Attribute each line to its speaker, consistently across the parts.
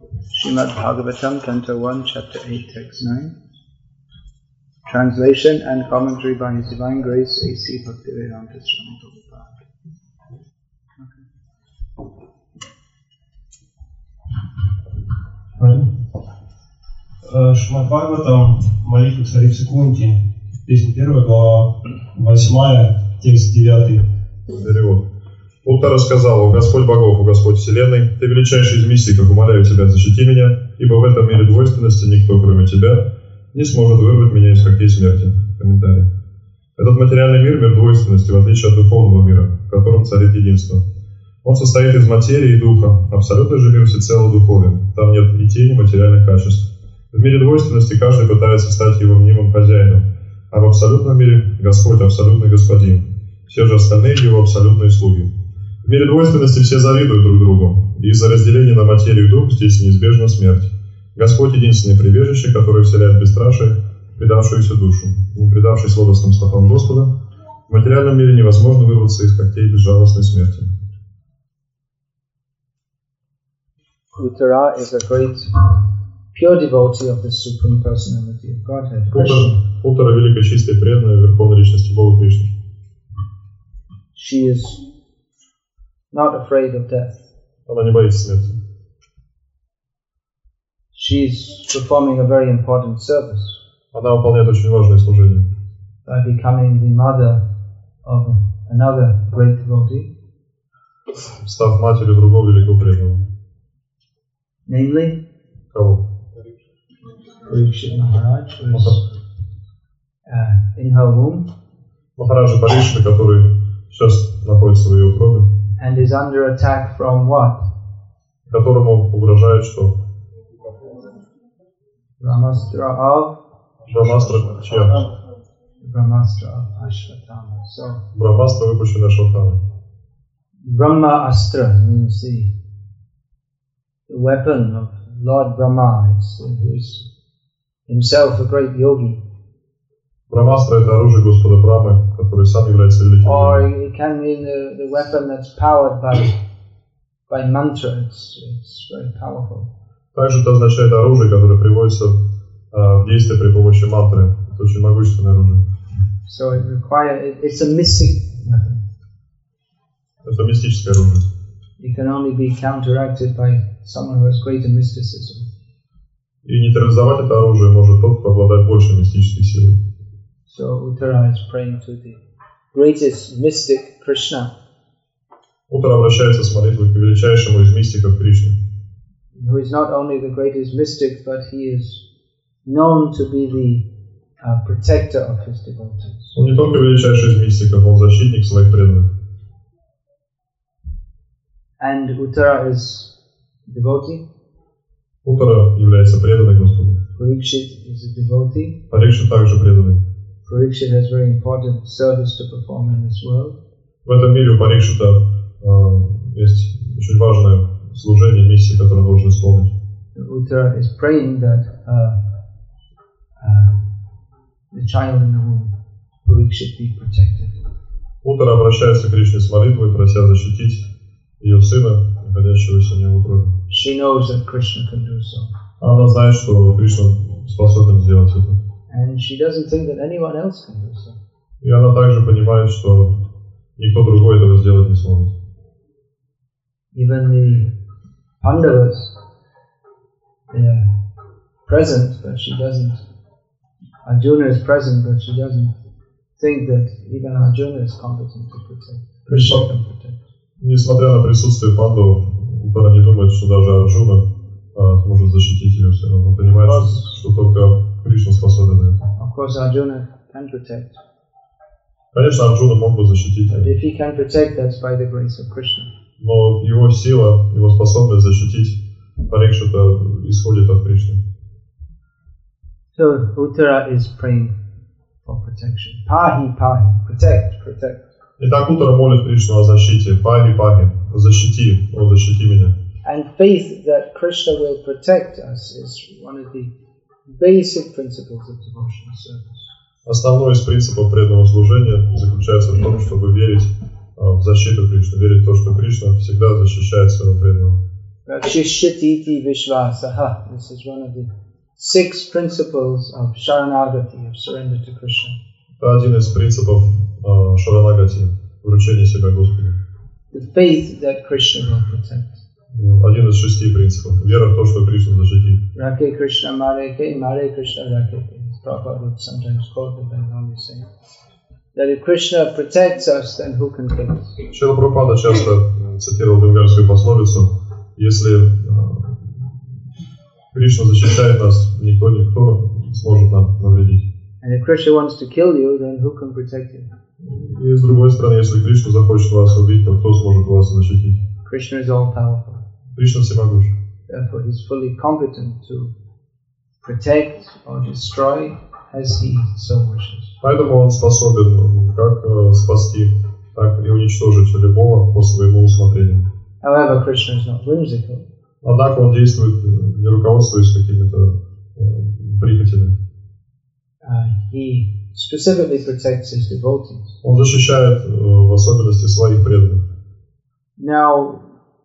Speaker 1: Srimad Bhagavatam, Canto 1, Chapter 8, Text 9. Translation and commentary by His Divine Grace A.C. Bhaktivedanta Swami Prabhupada.
Speaker 2: Шримад Бхагаватам, молитва царицы Кунти, песня 1, глава 8, текст 9.
Speaker 3: Перевод. Уттара сказал: «О Господь богов, о Господь вселенной, Ты величайший из мистиков, умоляю Тебя, защити меня, ибо в этом мире двойственности никто, кроме Тебя, не сможет вырвать меня из когтей смерти». Комментарий. Этот материальный мир — мир двойственности, в отличие от духовного мира, в котором царит единство. Он состоит из материи и духа, абсолютный же мир всецело духовен, там нет и тени материальных качеств. В мире двойственности каждый пытается стать его мнимым хозяином, а в абсолютном мире Господь — абсолютный господин, все же остальные его абсолютные слуги. В мире двойственности все завидуют друг другу, и из-за разделения на материю и дух здесь неизбежна смерть. Господь — единственное прибежище, которое вселяет бесстрашие предавшуюся душу. Не предавшись сладостным стопам Господа, в материальном мире невозможно вырваться из когтей безжалостной смерти.
Speaker 1: Uttara is a great pure devotee of the Supreme Personality of Godhead.
Speaker 3: Уттара — великая, чистая, преданная Верховной Личности Бога Кришны.
Speaker 1: She is not afraid of death.
Speaker 3: Она не боится смерти.
Speaker 1: She is performing a very important service.
Speaker 3: Она выполняет очень важное служение.
Speaker 1: By becoming the mother of another great devotee.
Speaker 3: Став матерью другого великого преданного.
Speaker 1: Namely,
Speaker 3: кого?
Speaker 1: Parikshit Maharaj, who is in her womb.
Speaker 3: Махараджа Парикшита, который сейчас находится в ее утробе.
Speaker 1: And is under attack from what?
Speaker 3: Которому угрожает что?
Speaker 1: Brahmastra of?
Speaker 3: Brahmastra чья?
Speaker 1: Brahmastra of Ashwatthama. So,
Speaker 3: Brahmastra, выпущенный Ашватthамой.
Speaker 1: Brahma Astra means the weapon of Lord Brahma, who is himself a great yogi.
Speaker 3: Brahmastra — это оружие Господа Брамы, который сам является великим.
Speaker 1: Or it can mean the weapon that's powered by mantra. It's very powerful.
Speaker 3: Также это означает оружие, которое приводится в действие при помощи мантры. Это очень могущественное оружие.
Speaker 1: So it's a mystic weapon.
Speaker 3: Это мистическое оружие.
Speaker 1: It can only be counteracted by someone who has greater mysticism.
Speaker 3: И нейтрализовать это оружие может тот, кто обладает большей мистической силой.
Speaker 1: So Uttara is praying to the greatest mystic Krishna.
Speaker 3: Уттара обращается с молитвой к величайшему из мистиков Кришны.
Speaker 1: Who is not only the greatest mystic, but he is known to be the protector of his devotees.
Speaker 3: Он не только величайший из мистиков, он защитник своих преданных.
Speaker 1: And Uttara is devotee.
Speaker 3: Уттара является преданной Господу.
Speaker 1: Parikshit is a devotee.
Speaker 3: Парикшит также преданный.
Speaker 1: Parikshit has very important service to perform in this world.
Speaker 3: В этом мире у Парикшита есть очень важное служение, миссия, которую он должен исполнить.
Speaker 1: Uttara is praying that the child in the womb, Parikshit, be protected.
Speaker 3: Уттара обращается к Кришне с молитвой, прося защитить ее сына, находящегося у нее в утробе.
Speaker 1: She knows that Krishna can do so.
Speaker 3: Она знает, что Кришна способен сделать это.
Speaker 1: And she doesn't think that anyone else can do so.
Speaker 3: И она также понимает, что никто другой этого сделать не сможет.
Speaker 1: Even the Pandavas, they are present, but she doesn't. Arjuna is present, but she doesn't think that even Arjuna is competent to protect. Krishna can protect.
Speaker 3: Несмотря на присутствие пандавов, Уттара не думает, что даже Арджуна сможет защитить ее все равно. Он понимает, что только Кришна способен на это.
Speaker 1: Of course, Arjuna can protect.
Speaker 3: Конечно, Арджуна мог бы защитить
Speaker 1: But
Speaker 3: ее.
Speaker 1: if he can protect, that's by the grace of Krishna.
Speaker 3: Но его сила, его способность защитить Парикшита исходит от Кришны.
Speaker 1: So Uttara is praying for protection. Pahi, pahi, protect, protect.
Speaker 3: Итак, Уттара молит Кришну о защите. Пахи, пахи, защити, о, защити меня.
Speaker 1: And faith that Krishna will protect us is one of the basic principles of devotional service.
Speaker 3: Основной из принципов преданного служения заключается в том, чтобы верить в защиту Кришны, верить в то, что Кришна всегда защищает своего преданного.
Speaker 1: Rakshishyatiti Vishvasaha. This is one of the 6 principles of Sharanagati, of surrender to Krishna.
Speaker 3: Это один из принципов шаранагати, вручения себя Господу.
Speaker 1: The faith that Krishna will protect.
Speaker 3: Один из 6 принципов. Вера в то, что Кришна защитит.
Speaker 1: Rake Krishna Mare Krishna Rake. Prabhupada would sometimes quote the Bengali saying that if Krishna protects us, then who can kill us?
Speaker 3: Шрила Прабхупада часто цитировал бенгальскую пословицу: если Кришна защищает нас, никто не сможет нам навредить.
Speaker 1: And if Krishna wants to kill you, then who can protect you?
Speaker 3: И с другой стороны, если Кришна захочет вас убить, то кто сможет вас защитить?
Speaker 1: Krishna is all powerful.
Speaker 3: Кришна всемогущ.
Speaker 1: Therefore, he is fully competent to protect or destroy as he so wishes.
Speaker 3: Поэтому он способен как спасти, так и уничтожить любого по своему усмотрению.
Speaker 1: However, Krishna is not whimsical.
Speaker 3: Однако он действует не руководствуясь какими-то прихотями.
Speaker 1: He specifically protects his devotees.
Speaker 3: Он защищает в особенности своих преданных.
Speaker 1: Now,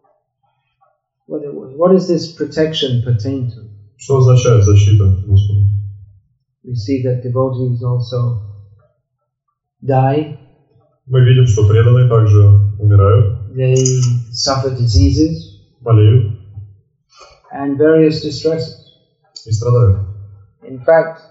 Speaker 1: what does this protection pertain to?
Speaker 3: Что означает защита Господа?
Speaker 1: We see that devotees also die.
Speaker 3: Мы видим, что преданные также умирают.
Speaker 1: They suffer diseases.
Speaker 3: Болеют.
Speaker 1: And various distresses.
Speaker 3: И страдают.
Speaker 1: In fact,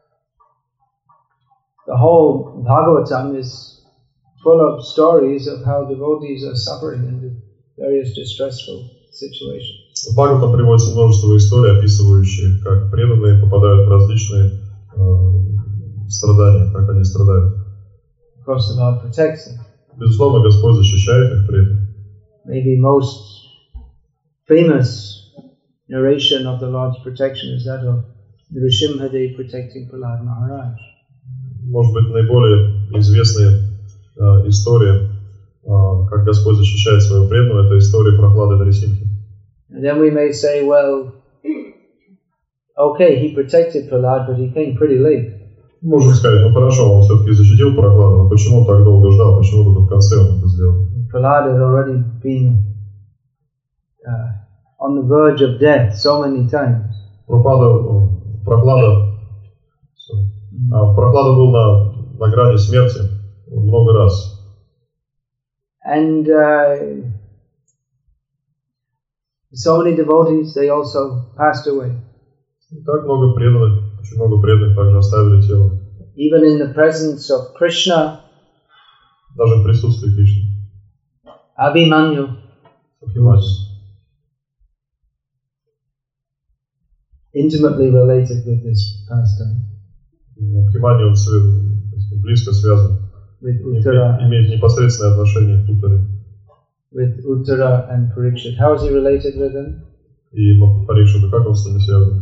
Speaker 1: the whole Bhagavatam is full of stories of how devotees are suffering in various distressful situations.
Speaker 3: В Бхагаватам приводится множество историй, описывающих, как преданные попадают в различные страдания, как они страдают.
Speaker 1: Of course, the Lord protects them.
Speaker 3: Безусловно, Господь защищает их при этом.
Speaker 1: Maybe most famous narration of the Lord's protection is that of Nrsimhadev protecting Prahlad Maharaj.
Speaker 3: Может быть, наиболее известная история, как Господь защищает своего преданного, это история Прахлады Нарисимхи.
Speaker 1: And then we may say, well, okay, he protected Prahlad, but he came pretty late.
Speaker 3: Можем сказать, ну хорошо, он все-таки защитил Прахладу, но почему он так долго ждал, почему только в конце он это сделал?
Speaker 1: Prahlad had already been on the verge of death so many times.
Speaker 3: Прахлада был на грани смерти много раз.
Speaker 1: And so many devotees, they also passed away.
Speaker 3: Так много преданных, очень много преданных также оставили тело.
Speaker 1: Even in the presence of Krishna,
Speaker 3: даже в присутствии Кришны.
Speaker 1: Abhimanyu was intimately related with this pastime.
Speaker 3: Абхиманью он близко связан, имеет непосредственное отношение к Уттаре.
Speaker 1: With Uttara and Parikshit. How is he related with them?
Speaker 3: И Парикшита, как он с ними связан?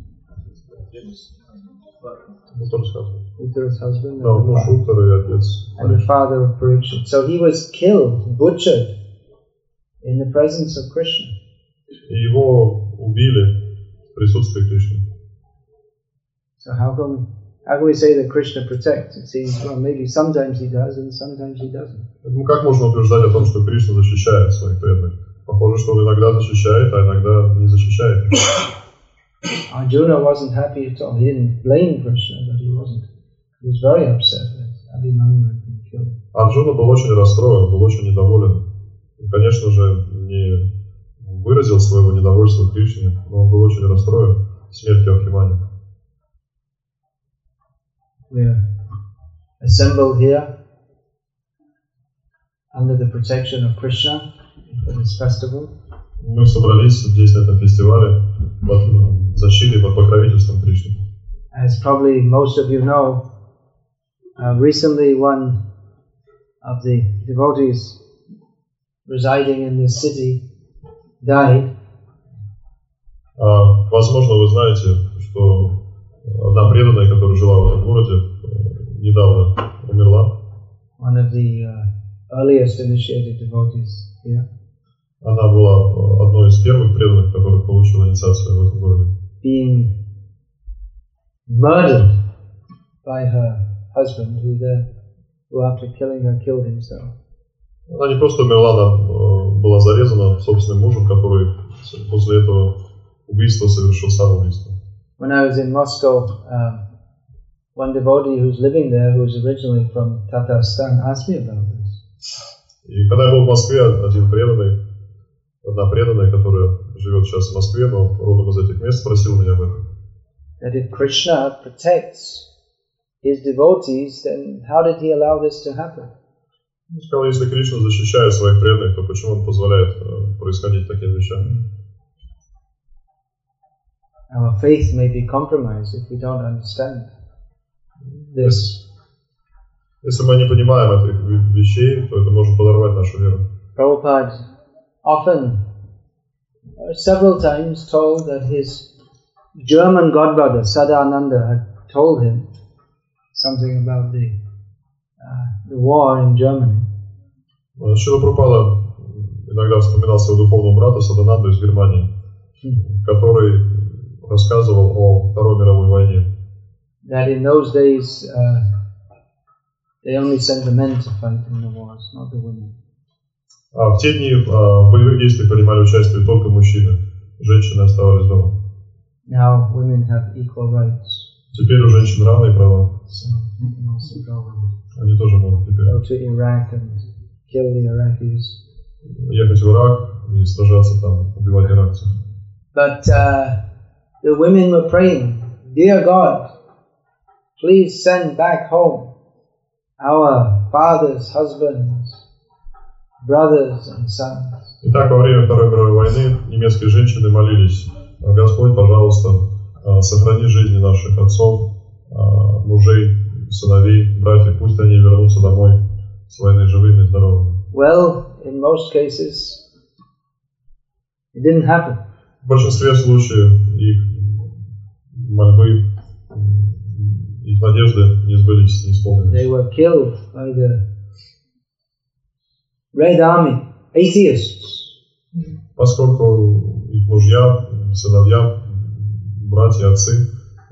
Speaker 1: Uttara's husband.
Speaker 3: Да, муж Уттара и отец.
Speaker 1: And the father of Parikshit. So he was killed, butchered, in the presence of Krishna.
Speaker 3: И его убили в присутствии Кришны.
Speaker 1: So how can we say that Krishna protects? It seems, well, maybe sometimes he does and sometimes he doesn't.
Speaker 3: Ну как можно утверждать о том, что Кришна защищает своих преданных? Похоже, что он иногда защищает, а иногда не защищает.
Speaker 1: Arjuna wasn't happy at all. He didn't blame Krishna, but he was very upset that Abhimanyu had been killed.
Speaker 3: Арджуна был очень расстроен, был очень недоволен. И, конечно же, не выразил своего недовольства Кришне, но он был очень расстроен смертью Абхиманью.
Speaker 1: We are assembled here under the protection of Krishna for this festival.
Speaker 3: Мы собрались здесь на этом фестивале под защитой, под покровительством Кришны.
Speaker 1: As probably most of you know, recently one of the devotees residing in this city died.
Speaker 3: Возможно, вы знаете, что одна преданная, которая жила в этом городе, недавно умерла.
Speaker 1: One of the earliest initiated devotees here.
Speaker 3: Она была одной из первых преданных, которых получила инициацию в этом городе.
Speaker 1: Being murdered by her husband, who after killing her killed himself.
Speaker 3: Она не просто умерла, она была зарезана собственным мужем, который после этого убийства совершил самоубийство.
Speaker 1: When I was in Moscow, one devotee who's living there, who's originally from Tatarstan, asked me about this.
Speaker 3: И когда я был в Москве, одна преданная, которая живет сейчас в Москве, но родом из этих мест, спросила меня об этом.
Speaker 1: That if Krishna protects his devotees, then how did he allow this to happen?
Speaker 3: Он сказал, если Кришна защищает своих преданных, то почему он позволяет происходить таким вещам?
Speaker 1: Our faith may be compromised if we don't understand this.
Speaker 3: Если мы не понимаем этих вещей, то это может подорвать нашу веру.
Speaker 1: Prabhupada often, several times, told that his German godbrother Sadananda had told him something about the war in Germany.
Speaker 3: Шрила Прабхупада иногда вспоминал своего духовного брата Садананду из Германии, который рассказывал о Второй мировой войне.
Speaker 1: That in those days they only sent the men to fight in the wars, not the women.
Speaker 3: А в те дни в боевых действиях принимали участие только мужчины, женщины оставались дома.
Speaker 1: Now women have equal rights.
Speaker 3: Теперь у женщин равные права.
Speaker 1: So they can also go
Speaker 3: Они тоже могут теперь
Speaker 1: to Iraq and kill the Iraqis.
Speaker 3: ехать в Ирак и сражаться там, убивать иракцев.
Speaker 1: But the women were praying, "Dear God, please send back home our fathers, husbands, brothers and sons."
Speaker 3: Итак, во время Второй мировой войны немецкие женщины молились: Господь, пожалуйста, сохрани жизни наших отцов, мужей, сыновей, братьев, пусть они вернутся домой с войны живыми и здоровыми.
Speaker 1: Well, in most cases, it didn't happen.
Speaker 3: В большинстве случаев их мольбы, их надежды не сбылись, не исполнились.
Speaker 1: They were killed by the Red Army, atheists.
Speaker 3: Поскольку их мужья, сыновья, братья, отцы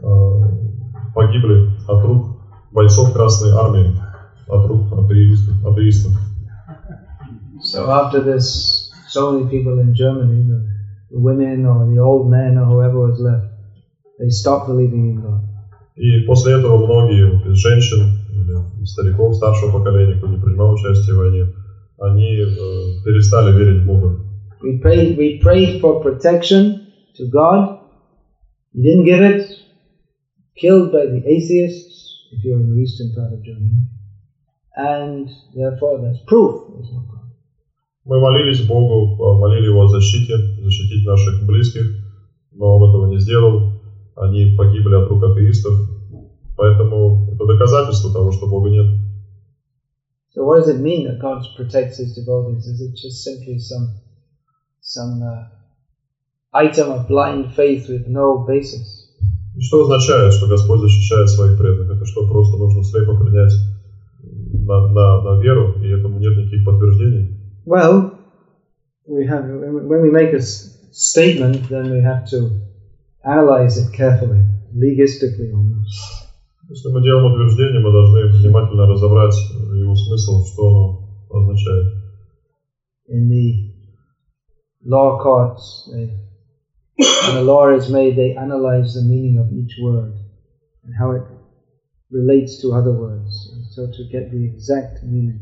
Speaker 3: погибли от рук бойцов Красной Армии, от рук атеистов.
Speaker 1: So after this, so many people in Germany, the women or the old men or whoever was left, they stopped believing in God.
Speaker 3: И после этого многие из женщин, стариков, старшего поколения, кто не принимал участие в войне, они перестали верить в Бога.
Speaker 1: We prayed for protection to God. He didn't give it. Killed by the atheists, if you're in the eastern part of Germany. And therefore that's proof there's no God.
Speaker 3: Мы молились Богу, молили Его о защите, защитить наших близких, но Он этого не сделал. Они погибли от рук атеистов. Поэтому это доказательство того, что Бога нет.
Speaker 1: So what does it mean that God protects His devotees? Is it just simply some item of blind faith with no basis?
Speaker 3: И что означает, что Господь защищает своих преданных? Это что, просто нужно слепо принять на веру, и этому нет никаких подтверждений?
Speaker 1: Well, when we make a statement, then we have to analyze it carefully, legalistically almost.
Speaker 3: Если мы делаем утверждение, мы должны внимательно разобрать его смысл, что оно означает.
Speaker 1: In the law courts, when a law is made, they analyze the meaning of each word and how it relates to other words, so to get the exact meaning.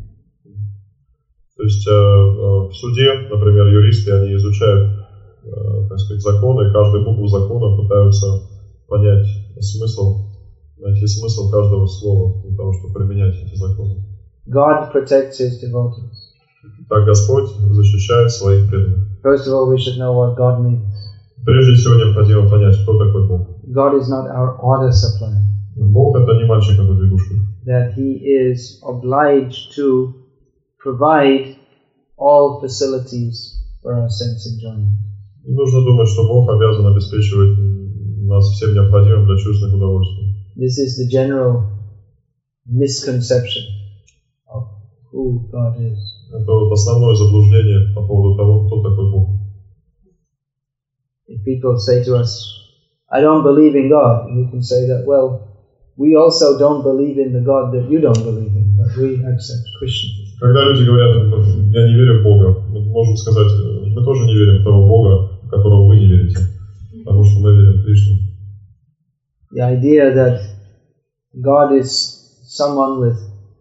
Speaker 3: То есть в суде, например, юристы, они изучают, так сказать, законы, каждую букву закона пытаются понять смысл, найти смысл каждого слова для того, чтобы применять эти законы.
Speaker 1: God protects His devotees.
Speaker 3: Так Господь защищает своих преданных.
Speaker 1: First of all, we should know what God means.
Speaker 3: Прежде всего необходимо понять, кто такой Бог.
Speaker 1: God is not our order supplier.
Speaker 3: Бог это не мальчик на побегушках.
Speaker 1: That He is obliged to provide all facilities for our sense enjoyment.
Speaker 3: Не нужно думать, что Бог обязан обеспечивать нас всем необходимым для чувственных удовольствий.
Speaker 1: This is the general misconception of who God is.
Speaker 3: Это вот основное заблуждение по поводу того, кто такой Бог.
Speaker 1: If people say to us, "I don't believe in God," we can say that, well, we also don't believe in the God that you don't believe in, but we accept Krishna.
Speaker 3: Когда люди говорят, я не верю в Бога, мы можем сказать, мы тоже не верим в того Бога, которого вы не верите, потому что мы верим в Кришну.
Speaker 1: The idea that God is someone with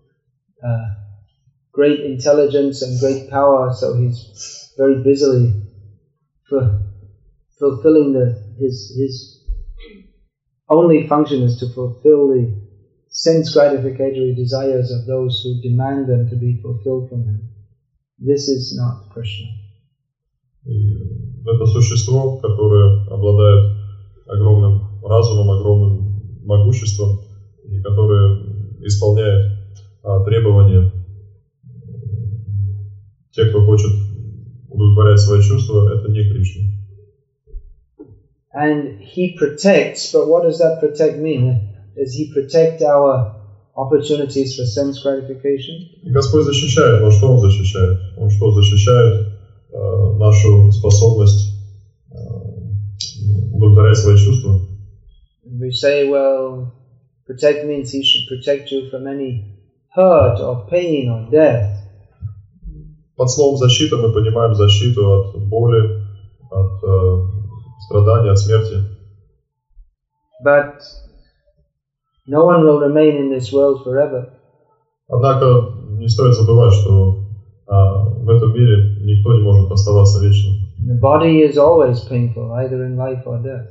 Speaker 1: great intelligence and great power, so he's very busily fulfilling his only function is to fulfill the sense gratificatory desires of those who demand them to be fulfilled from him. This is not Krishna.
Speaker 3: И это существо, которое обладает огромным разумом, огромным могуществом, и которое исполняет требования тех, кто хочет удовлетворять свои чувства, это не Кришна.
Speaker 1: And he protects, but what does that protect mean? Does he protect our opportunities for sense gratification?
Speaker 3: И Господь защищает, но что Он защищает? Он что, защищает нашу способность удовлетворять свои чувства?
Speaker 1: We say, well, protect means he should protect you from any hurt or pain or death.
Speaker 3: Под словом защита мы понимаем защиту от боли, от страданий, от смерти.
Speaker 1: But no one will remain in this world forever.
Speaker 3: Однако не стоит забывать, что в этом мире никто не может оставаться вечно.
Speaker 1: The body is always painful, either in life or death.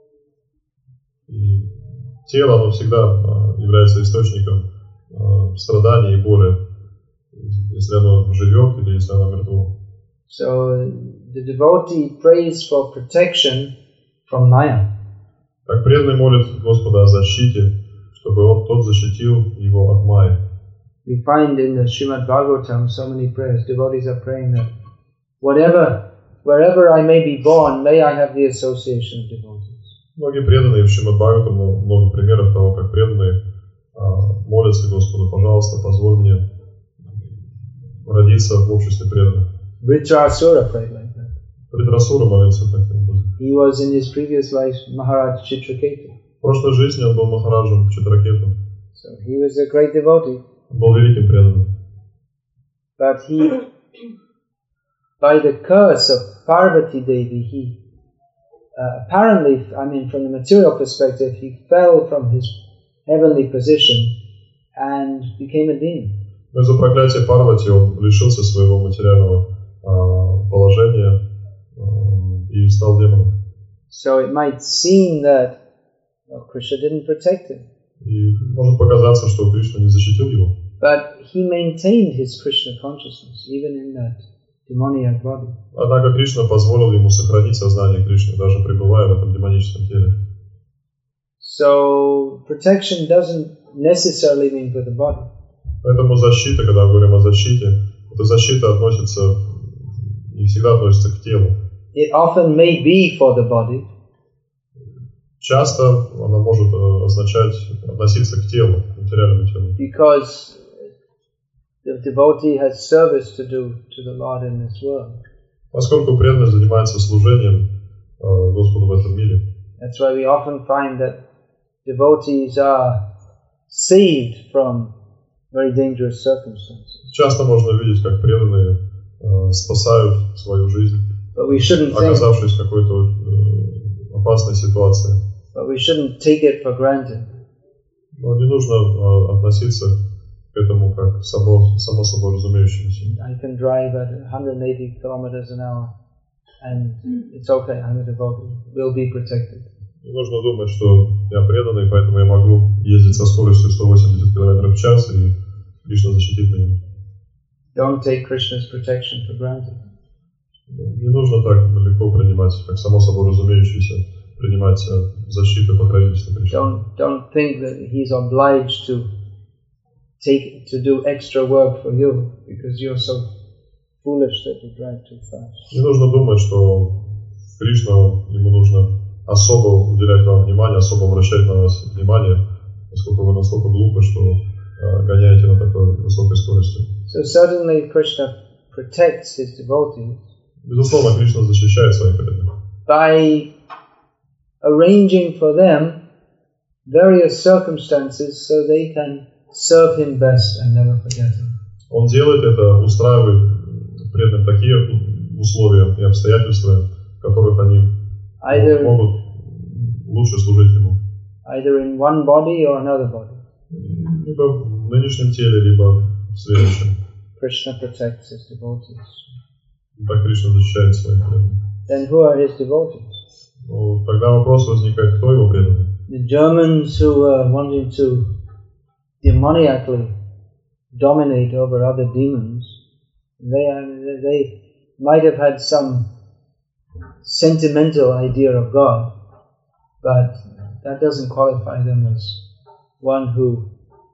Speaker 3: И тело, оно всегда является источником страданий и боли, если оно живет или если оно мертво.
Speaker 1: So the devotee prays for protection from Maya.
Speaker 3: Так преданный молит Господа о защите, чтобы тот защитил его от Майи.
Speaker 1: We find in the Srimad Bhagavatam so many prayers. Devotees are praying that wherever I may be born, may I have the association of devotees.
Speaker 3: Многие преданные в Шримад Бхагаватам, много примеров того, как преданные молятся Господу: пожалуйста, позволь мне родиться в обществе преданных.
Speaker 1: Vritrasura prayed like that.
Speaker 3: Vritrasura молился таким образом.
Speaker 1: He was in his previous life Maharaj Chitraketu.
Speaker 3: В прошлой жизни он был Махараджем Читракету.
Speaker 1: So he was a great devotee.
Speaker 3: Он был великим преданным.
Speaker 1: But he, by the curse of Parvati Devi, he apparently, from the material perspective, he fell from his heavenly position and became a demon.
Speaker 3: Но из-за проклятия Парвати он лишился своего материального положения и стал демоном.
Speaker 1: So it might seem that Krishna didn't protect him.
Speaker 3: И может показаться, что Кришна не защитил его.
Speaker 1: But he maintained his Krishna consciousness even in that demoniac body.
Speaker 3: Однако Кришна позволил ему сохранить сознание Кришны, даже пребывая в этом демоническом теле.
Speaker 1: So protection doesn't necessarily mean for the body.
Speaker 3: Поэтому защита, когда мы говорим о защите, эта защита относится, не всегда относится к телу.
Speaker 1: It often may be for the body.
Speaker 3: Часто она может означать относиться к телу, к материальному телу.
Speaker 1: Because the devotee has service to do to the Lord in this world.
Speaker 3: Поскольку преданный занимается служением Господу в этом мире.
Speaker 1: That's why we often find that devotees are saved from very dangerous circumstances.
Speaker 3: Часто можно видеть, как преданные спасают свою жизнь, оказавшись в какой-то опасной ситуации.
Speaker 1: But we shouldn't take it for granted.
Speaker 3: Но не нужно относиться к этому как само собой разумеющемуся.
Speaker 1: I can drive at 180 kilometers an hour, and it's okay. I'm a devotee. We'll be protected.
Speaker 3: Не нужно думать, что я преданный, поэтому я могу ездить со скоростью 180 км в час, и Кришна защитит меня.
Speaker 1: Don't take Krishna's protection for granted.
Speaker 3: Не нужно так легко принимать, как само собой разумеющееся, принимать защиту и покровительство Кришны.
Speaker 1: Don't think that he's obliged to do extra work for you because you're so foolish that you drive too fast.
Speaker 3: Не нужно думать, что Кришна, ему нужно особо уделять вам внимание, особо обращать на вас внимание, поскольку вы настолько глупы, что гоняете на такой высокой скорости.
Speaker 1: So certainly Krishna protects his devotees.
Speaker 3: Безусловно, Кришна защищает своих преданных.
Speaker 1: By arranging for them various circumstances so they can serve him best and never forget him.
Speaker 3: Он делает это, устраивает преданным такие условия и обстоятельства, которых они могут лучше служить ему.
Speaker 1: Either in one body or another body.
Speaker 3: Либо в нынешнем теле, либо в следующем.
Speaker 1: Krishna protects his devotees.
Speaker 3: Так Кришна защищает своих преданных.
Speaker 1: Then who are his devotees?
Speaker 3: Ну, тогда вопрос возникает, кто его преданный?
Speaker 1: The Germans who were wanting to demoniacally dominate over other demons, they might have had some sentimental idea of God, but that doesn't qualify them as one who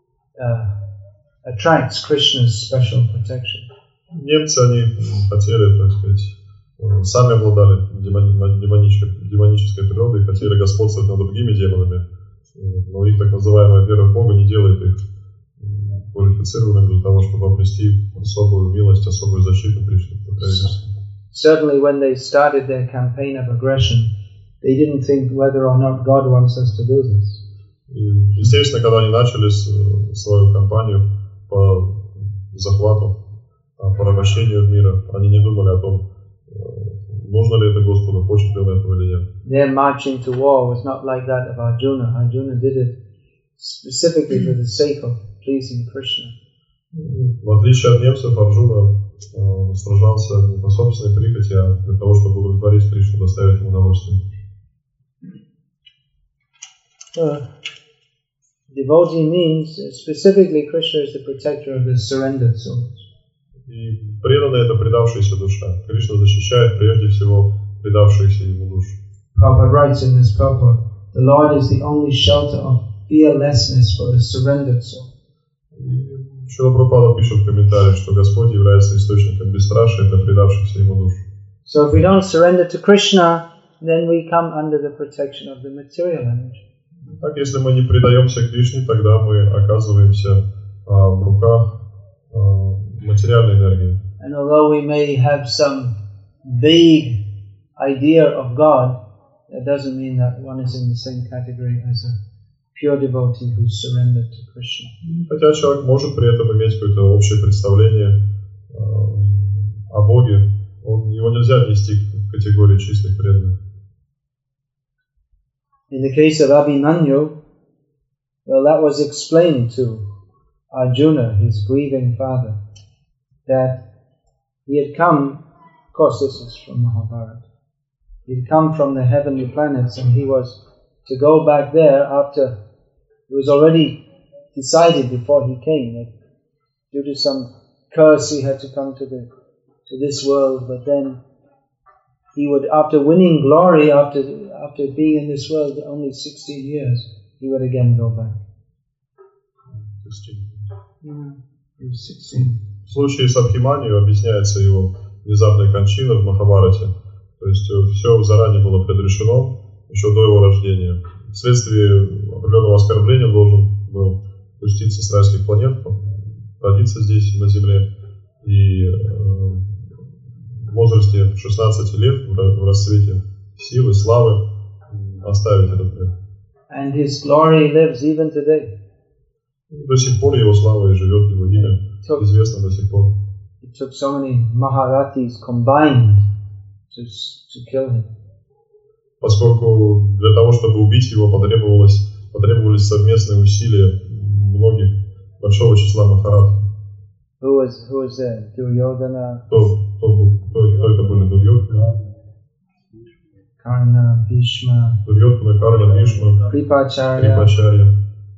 Speaker 1: attracts Krishna's special protection.
Speaker 3: Немцы, они хотели, так сказать, сами обладали демонической природой, хотели господствовать над другими демонами, но их так называемая вера в Бога не делает их квалифицированными для того, чтобы обрести особую милость, особую защиту Кришны.
Speaker 1: Certainly when they started their campaign of aggression, they didn't think whether or not God wants us to do this.
Speaker 3: Естественно, когда они начали свою кампанию по захвату, по порабощению мира, они не думали о том, нужно ли это Господу, хочет ли он этого или нет.
Speaker 1: Their marching to war was not like that of Arjuna. Arjuna did it specifically for the sake of pleasing Krishna.
Speaker 3: В отличие от немцев, Арджуна сражался не по собственной прихоти, а для того, чтобы удовлетворить Кришну, доставить ему удовольствие.
Speaker 1: Devotee means specifically Krishna is the protector of the surrendered souls.
Speaker 3: И преданный — это предавшаяся душа. Кришна защищает прежде всего предавшиеся ему душу.
Speaker 1: Prabhupada writes in this purport, the Lord is the only shelter of fearlessness for the surrendered soul.
Speaker 3: Шрила Прабхупада пишет в комментариях, что Господь является источником бесстрашия для предавшихся ему душ.
Speaker 1: So if we don't surrender to Krishna, then we come under the protection of the material energy.
Speaker 3: Так, если мы не предаемся Кришне, тогда мы оказываемся в руках материальной энергии.
Speaker 1: And although we may have some vague idea of God, that doesn't mean that one is in the same category as a pure devotee who surrendered to Krishna.
Speaker 3: Хотя человек может при этом иметь какое-то общее представление о Боге, его нельзя отнести к категории чистых преданных.
Speaker 1: In the case of Abhimanyu, well, that was explained to Arjuna, his grieving father, that he had come, of course this is from Mahabharata, he had come from the heavenly planets and he was to go back there after it was already decided before he came that due to some curse he had to come to this world, but then he would, after winning glory, after being in this world only 16 years, he would again go back.
Speaker 3: 16.
Speaker 1: Yeah, he was 16.
Speaker 3: В случае с Абхиманью объясняется его внезапная кончина в Махабхарате. То есть все заранее было предрешено еще до его рождения. Вследствие определенного оскорбления он должен был спуститься с райских планет, родиться здесь, на Земле, и в возрасте 16 лет, в расцвете силы, славы, оставить этот мир.
Speaker 1: And his glory lives even today.
Speaker 3: И до сих пор его слава и живет, его имя известно до сих пор.
Speaker 1: It took so many Maharathis combined to kill him.
Speaker 3: Поскольку для того, чтобы убить его, потребовались совместные усилия многих, большого числа Махаратов.
Speaker 1: Who was there? Duryodhana?
Speaker 3: Кто это были? Дурьодхана?
Speaker 1: Karna, Bhishma,
Speaker 3: Дурьодхана, Карна, Бхишма, Крипачарья,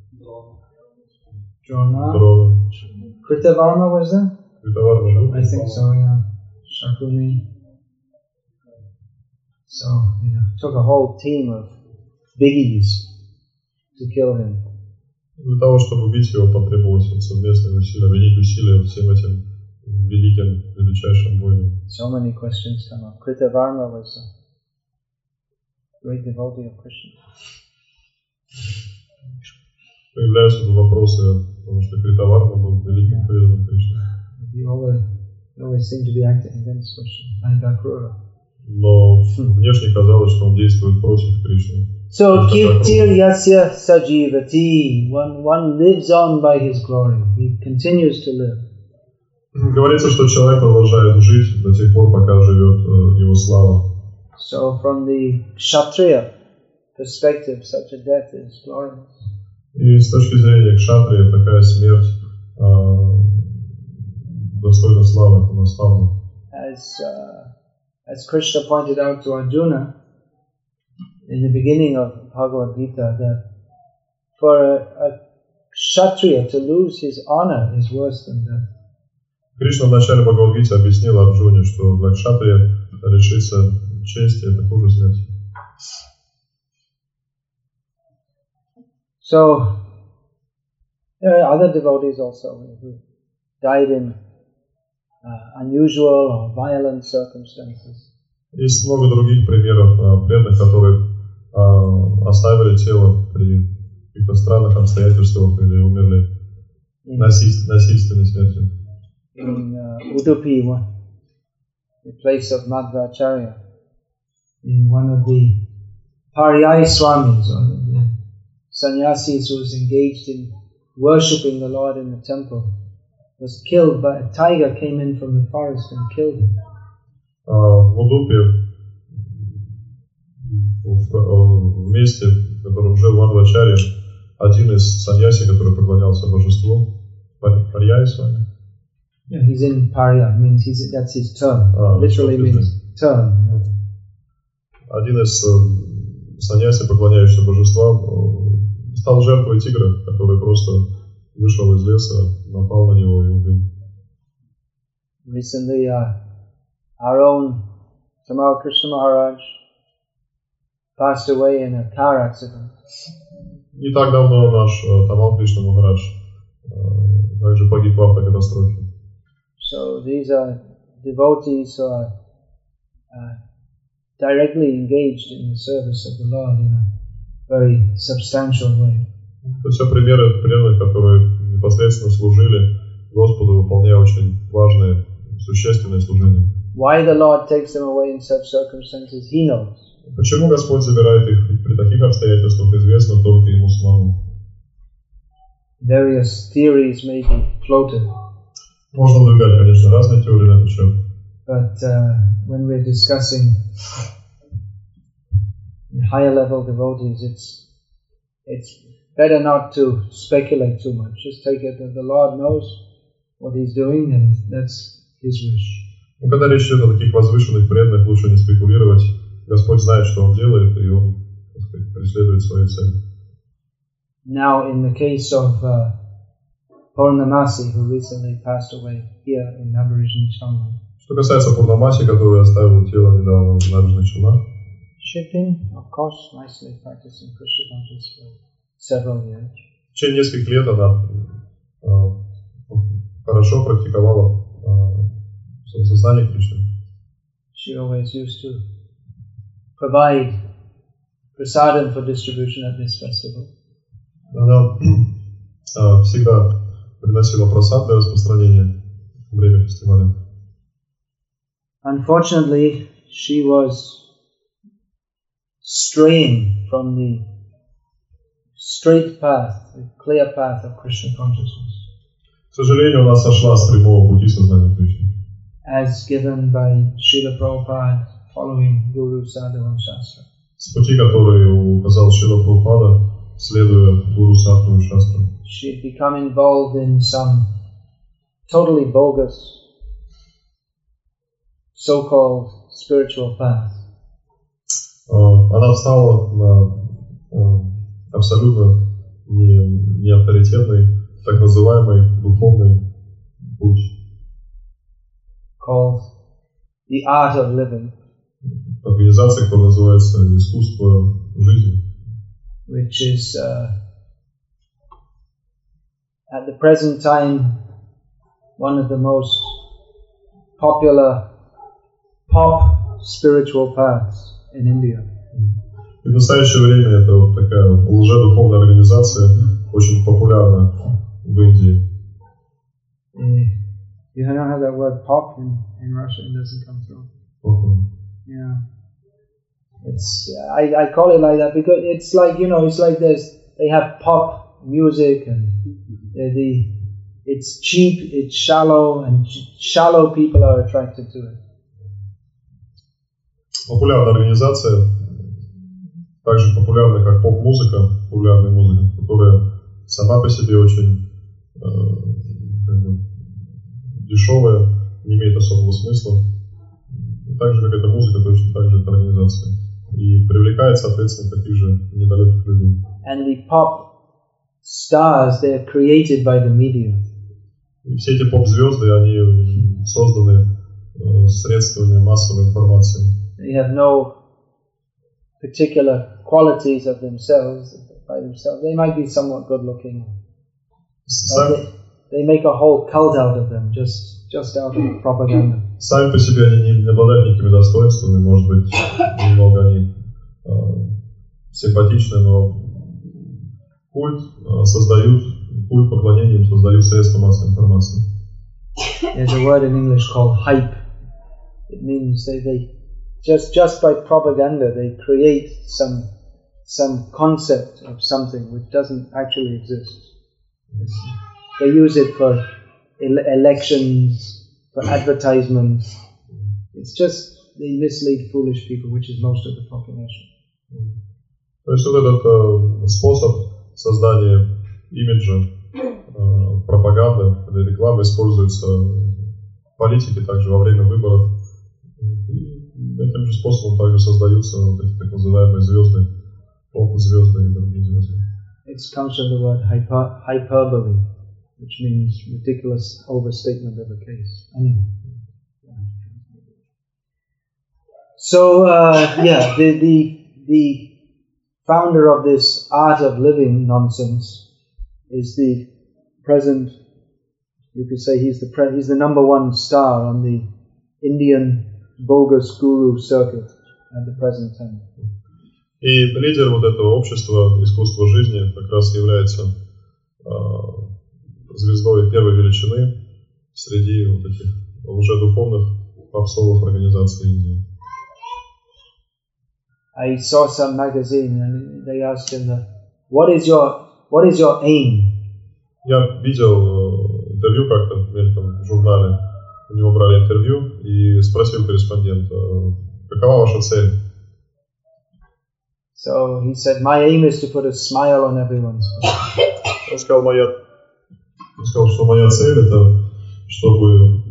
Speaker 3: Дрона.
Speaker 1: Kritavarma was there?
Speaker 3: Критаварма был?
Speaker 1: I think so, yeah. Shakuni. So, it took a whole team of biggies to kill him.
Speaker 3: Для того, чтобы убить его, потребовалось совместные усилия, объединить усилия всем этим величайшим воинам.
Speaker 1: So many questions come up. Kritavarma was a great devotee of Krishna.
Speaker 3: Появляются вопросы, потому что Критаварма был великим преданным Кришны.
Speaker 1: You always seem to be acting against Krishna, like Akrura.
Speaker 3: Но внешне казалось, что он действует против Кришны.
Speaker 1: So, kirtir yasya sajivati, one lives on by his glory. He continues to live.
Speaker 3: Говорится, что человек продолжает жить до тех пор, пока живет его слава.
Speaker 1: So from the Kshatriya perspective, such a death is glorious.
Speaker 3: И с точки зрения кшатрия такая смерть достойна славы, она славна.
Speaker 1: As Krishna pointed out to Arjuna in the beginning of Bhagavad Gita, that for a Kshatriya to lose his honor is worse than death.
Speaker 3: Кришна в начале Бхагавад-гиты объяснил Арджуне, что для кшатрия лишиться чести – это хуже смерти.
Speaker 1: So, there are other devotees also who died in unusual or violent circumstances.
Speaker 3: Есть много других примеров преданных, которые оставили тело при каких-то странных обстоятельствах или умерли насильственной смертью.
Speaker 1: In Udupi, the place of Madhvacharya, one of the Pariyai Swamis, or the sannyasis who was engaged in worshipping the Lord in the temple, was killed by a tiger came in from the forest and killed him.
Speaker 3: В Удупе, в месте, в котором жил Мадхвачарья, один из саньяси, который поклонялся божеству, Парияи с вами.
Speaker 1: Yeah, he's in Pariya, means that's his term. Literally means term. Yeah.
Speaker 3: Один из саньяси, поклоняющихся божествам, стал жертвой тигра, который просто вышел из леса, напал на него и убил.
Speaker 1: Recently, our own Tamal Krishna Maharaj passed away in a car accident.
Speaker 3: Не так давно наш Тамал Кришна Махарадж также погиб в автокатастрофе.
Speaker 1: So these are devotees who are directly engaged in the service of the Lord in a very substantial way.
Speaker 3: Это все примеры преданных, которые непосредственно служили Господу, выполняя очень важные, существенные служения.
Speaker 1: Why the Lord takes them away in such circumstances, He knows.
Speaker 3: Почему Господь забирает их при таких обстоятельствах, известно только Ему самому.
Speaker 1: Various theories may be floated.
Speaker 3: Можно выдвигать, конечно, разные теории на этот счет.
Speaker 1: But when we're discussing higher level devotees, it's better not to speculate too much. Just take it that the Lord knows what He's doing, and that's His wish.
Speaker 3: Но когда речь идет о таких возвышенных преданных, лучше не спекулировать. Господь знает, что Он делает, и Он, так сказать, преследует свои цели.
Speaker 1: Now, in the case of Purnamasi, who recently passed away here in Nabharijni Changma.
Speaker 3: Что касается Пурнамаси, который оставил тело недавно в Набережных Челнах,
Speaker 1: she had been, of course, nicely practicing Krishna consciousness for several years.
Speaker 3: В течение нескольких лет она хорошо практиковала сознание Кришны.
Speaker 1: She always used to provide prasadam for distribution at this festival.
Speaker 3: Она всегда приносила прасад для распространения во время фестиваля.
Speaker 1: Unfortunately, she was straying from the straight path, the clear path of Krishna consciousness.
Speaker 3: К сожалению, она сошла с прямого пути сознания Кришны.
Speaker 1: As given by Srila Prabhupada following Guru Sadhava Shastra.
Speaker 3: С пути, который указал Шрила Прабхупада, следуя Гуру Садхава Шастру.
Speaker 1: She had become involved in some totally bogus so-called spiritual path.
Speaker 3: Она встала на абсолютно не авторитетный, так называемый духовный путь.
Speaker 1: Called the art of living.
Speaker 3: Организация, которая называется «Искусство жизни».
Speaker 1: Which is at the present time one of the most popular pop spiritual paths in India.
Speaker 3: И в настоящее время это вот такая лжедуховная организация, очень популярна в Индии.
Speaker 1: You don't have that word pop in Russian, it doesn't come through. Yeah. It's I call it like that because it's like, you know, it's like they have pop music and it's cheap, it's shallow, and shallow people are attracted to it.
Speaker 3: популярная организация, также популярная как поп-музыка, популярная музыка, которая сама по себе очень дешевая, не имеет особого смысла. И так же, как эта музыка, точно так же эта организация. И привлекает, соответственно, таких же недалеких людей.
Speaker 1: And the pop stars, they are created by the media.
Speaker 3: И все эти поп-звезды, они созданы средствами массовой информации.
Speaker 1: They have no particular qualities of themselves, by themselves. They might be somewhat good looking. They make a whole cult out of them, just out of propaganda.
Speaker 3: Сами по себе они не обладают никакими достоинствами, может быть, немного они симпатичны, но культ поклонения им создают средства массовой информации.
Speaker 1: There's a word in English called hype. It means they just by propaganda they create some concept of something which doesn't actually exist. They use it for elections, for advertisements. It's just they mislead foolish people, which is most of the population.
Speaker 3: То есть вот этот способ создания имиджа, пропаганда или реклама используется в политике также во время выборов. И этим же способом также создаются вот эти так называемые звезды, поп-звезды и другие звезды.
Speaker 1: It comes from the word hyperbole, which means ridiculous overstatement of a case. Anyway. So the founder of this art of living nonsense is the present. You could say he's the number one star on the Indian bogus guru circuit at the present time.
Speaker 3: И лидер вот этого общества, искусства жизни, как раз является звездой первой величины среди вот этих лжедуховных попсовых организаций Индии.
Speaker 1: I saw some magazine and they asked him, what is your aim?
Speaker 3: Я видел интервью как-то мельком в журнале, у него брали интервью и спросил корреспондент, какова ваша цель?
Speaker 1: So he said, my aim is to put a smile on everyone's face.
Speaker 3: Он сказал, что моя цель это, чтобы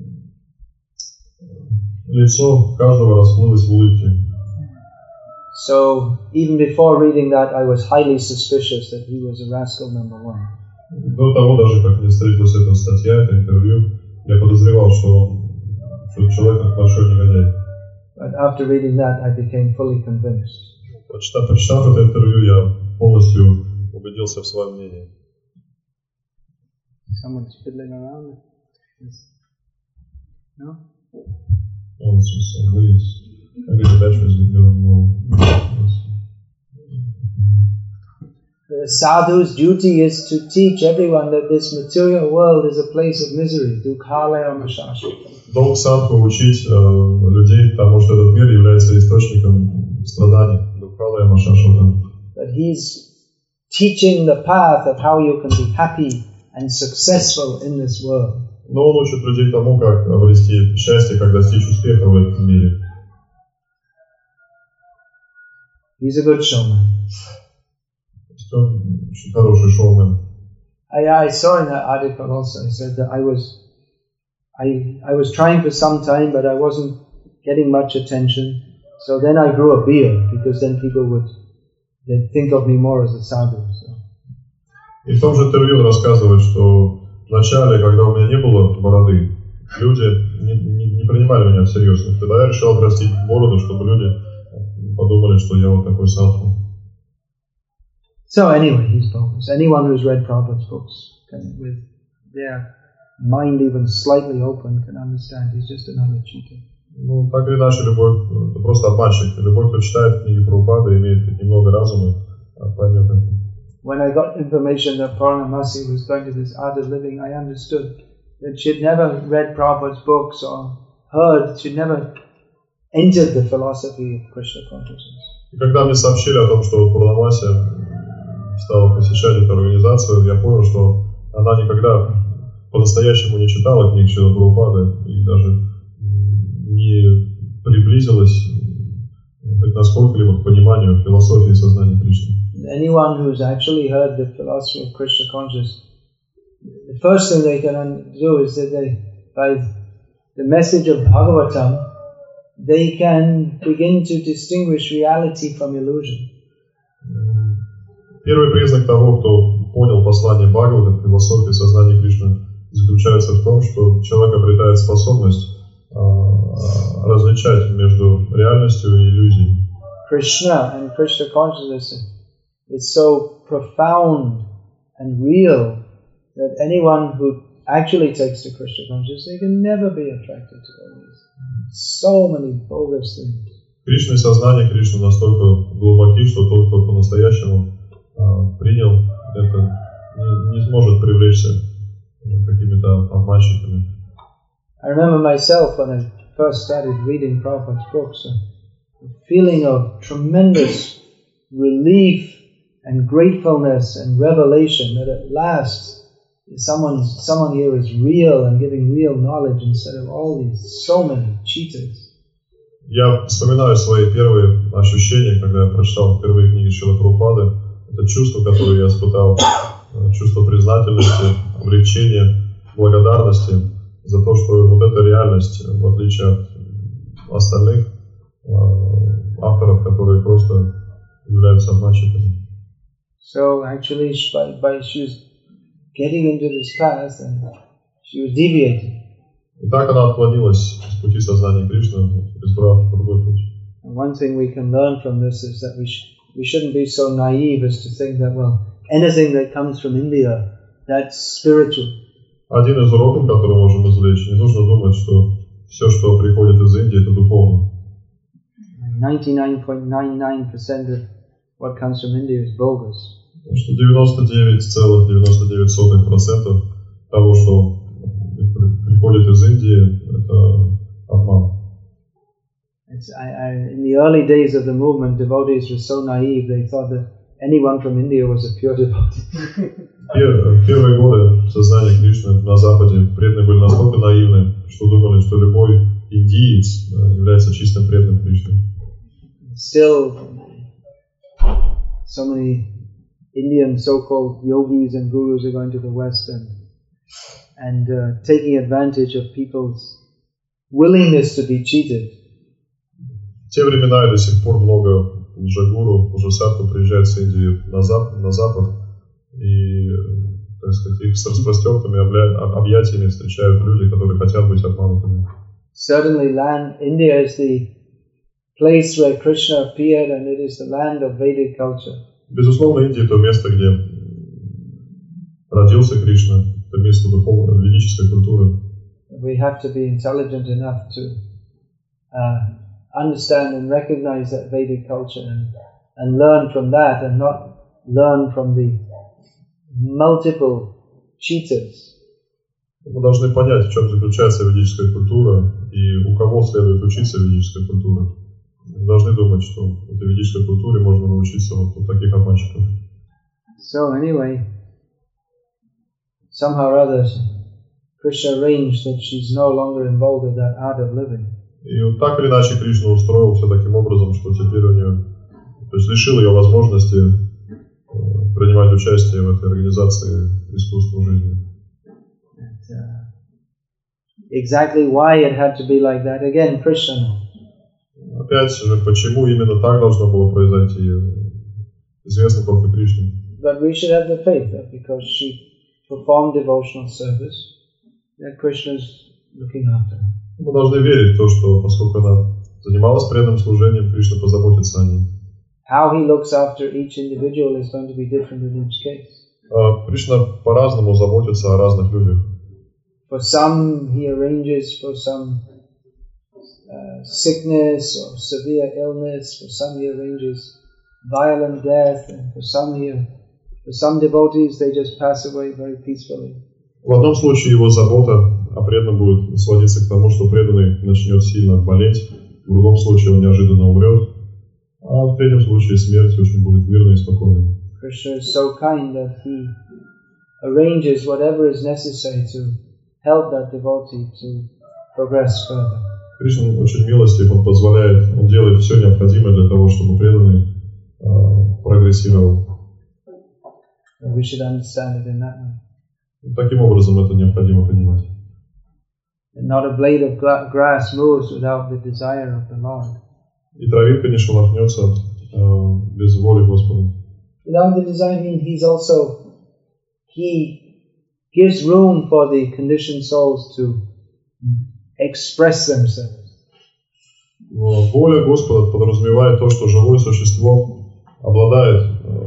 Speaker 3: лицо каждого расплылось в улыбке.
Speaker 1: So even before reading that, I was highly suspicious that he was a rascal number one.
Speaker 3: До того даже, как мне встретилась эта статья, это интервью, я подозревал, что человек большой негодяй.
Speaker 1: But after reading that, I became fully convinced.
Speaker 3: Прочитав это интервью, я полностью убедился в своем мнении.
Speaker 1: Someone's fiddling around. No?
Speaker 3: Oh, it's just so weird. Maybe the battery's been going low.
Speaker 1: The sadhu's duty is to teach everyone that this material world is a place of misery.
Speaker 3: Долг садху учить людей тому, что этот мир является источником страданий.
Speaker 1: But he's teaching the path of how you can be happy and successful in this world.
Speaker 3: Но он учит людей тому, как обрести счастье, как достичь успеха в этом мире.
Speaker 1: He's a good showman.
Speaker 3: Он очень хороший шоумен.
Speaker 1: I saw in that article also. I said that I was trying for some time, but I wasn't getting much attention. So then I grew a beard, because then people they'd think of me more as a sadhu. So.
Speaker 3: И в том же интервью он рассказывает, что вначале, когда у меня не было бороды, люди не принимали меня всерьез. Тогда я решил отрастить бороду, чтобы люди подумали, что я вот такой садху.
Speaker 1: So anyway, he's focused. Anyone who's read Prabhupada's books can, with their mind even slightly open, can understand. He's just another cheater.
Speaker 3: Ну, так или иначе, любой, это просто обманщик. Любой, кто читает книги Прабхупады, имеет хоть немного разума, поймет это.
Speaker 1: When I got information that Purnamasi was going to this art of living, I understood that she'd never read Prabhupada's books or heard, she'd never entered the philosophy of Krishna consciousness.
Speaker 3: И когда мне сообщили о том, что Пурнамаси стала посещать эту организацию, я понял, что она никогда по-настоящему не читала книг Шрилы Прабхупады и даже не приблизилась насколько-либо к пониманию философии сознания Кришны.
Speaker 1: Anyone who's actually heard the philosophy of Krishna consciousness, the first thing they can do is that by the message of Bhagavatam, they can begin to distinguish reality from illusion.
Speaker 3: Первый признак того, кто понял послание Бхагавата, философии сознания Кришны, заключается в том, что человек обретает способность различать между реальностью и иллюзией.
Speaker 1: Krishna and Krishna consciousness is so profound and real that anyone who actually takes to Krishna consciousness, they can never be attracted to all this. So many bogus things.
Speaker 3: Кришна и сознание Кришны настолько глубоки, что тот, кто по-настоящему принял это, не сможет привлечься какими-то обманщиками.
Speaker 1: I remember myself when I first started reading Prabhupada's books, a feeling of tremendous relief and gratefulness and revelation that at last someone here is real and giving real knowledge instead of all these so many cheaters.
Speaker 3: Я вспоминаю свои первые ощущения, когда я прочитал впервые книги Шрилы Прабхупады. Это чувство, которое я испытал, чувство признательности, облегчения, благодарности за то, что вот эта реальность, в отличие от остальных авторов, которые просто являются обманщиками.
Speaker 1: So actually, she was getting into this path and she was deviating.
Speaker 3: И так она отклонилась с пути сознания Кришны, избрав другой путь.
Speaker 1: And one thing we can learn from this is that we shouldn't be so naive as to think that, well, anything that comes from India, that's spiritual.
Speaker 3: Один из уроков, который можем извлечь, не нужно думать, что все, что приходит из Индии, это духовно.
Speaker 1: 99.99% of what comes from India is bogus.
Speaker 3: Потому что 99,99% того, что приходит из Индии, это обман.
Speaker 1: In the early days of the movement, devotees were so naive, they thought that anyone from India was a pure devotee.
Speaker 3: В первые годы сознания Кришны на Западе преданные были настолько наивны, что думали, что любой индиец является чистым преданным Кришны.
Speaker 1: Still, so many Indian so-called yogis and gurus are going to the West and taking advantage of people's willingness to be cheated.
Speaker 3: В те времена и до сих пор много лжегуру, лжесадху приезжают с Индии на Запад и, так сказать, их с распростертыми объятиями встречают люди, которые хотят быть обманутыми.
Speaker 1: Certainly, India is the place where Krishna appeared, and it is the land of Vedic culture.
Speaker 3: Безусловно, Индия – то место, где родился Кришна, это место духовной, ведической культуры.
Speaker 1: We have to be intelligent enough to understand and recognize that Vedic culture and learn from that, and not learn from the multiple cheaters.
Speaker 3: Мы должны понять, в чем заключается ведическая культура и у кого следует учиться ведической культуре. Мы должны думать, что в этой ведической культуре можно научиться вот у таких обманщиков.
Speaker 1: So anyway, somehow or other, Krishna arranged that she's no longer involved in that art of living.
Speaker 3: И вот так или иначе Кришна устроил все таким образом, что теперь у нее, то есть лишил ее возможности принимать участие в этой организации искусства жизни.
Speaker 1: Exactly why it had to be like that, again, Krishna knows.
Speaker 3: Опять же, почему именно так должно было произойти, известно только Кришне.
Speaker 1: But we should have the faith that because she performed devotional service, that Krishna is looking after her.
Speaker 3: Мы должны верить в то, что поскольку она занималась преданным служением, Кришна позаботится о ней.
Speaker 1: How he looks after each individual is going to be different in each case.
Speaker 3: Кришна по-разному заботится о разных людях.
Speaker 1: For some, he arranges for some sickness or severe illness. For some, he arranges violent death, and for some devotees, they just pass away very peacefully.
Speaker 3: В одном случае его забота о преданном будет сводиться к тому, что преданный начнет сильно болеть, в другом случае он неожиданно умрет, а в третьем случае смерть очень будет мирной и спокойной.
Speaker 1: Krishna is so kind that he arranges whatever is necessary to help that devotee to progress further.
Speaker 3: Кришна очень милостив, он позволяет, он делает все необходимое для того, чтобы преданный прогрессировал.
Speaker 1: We should understand it in that way.
Speaker 3: Таким образом это необходимо понимать.
Speaker 1: And not a blade of grass moves without the desire of the Lord.
Speaker 3: И травинка не шелохнется без воли Господа.
Speaker 1: Without the desire, He gives room for the conditioned souls to express themselves.
Speaker 3: Воля Господа подразумевает то, что живое существо обладает,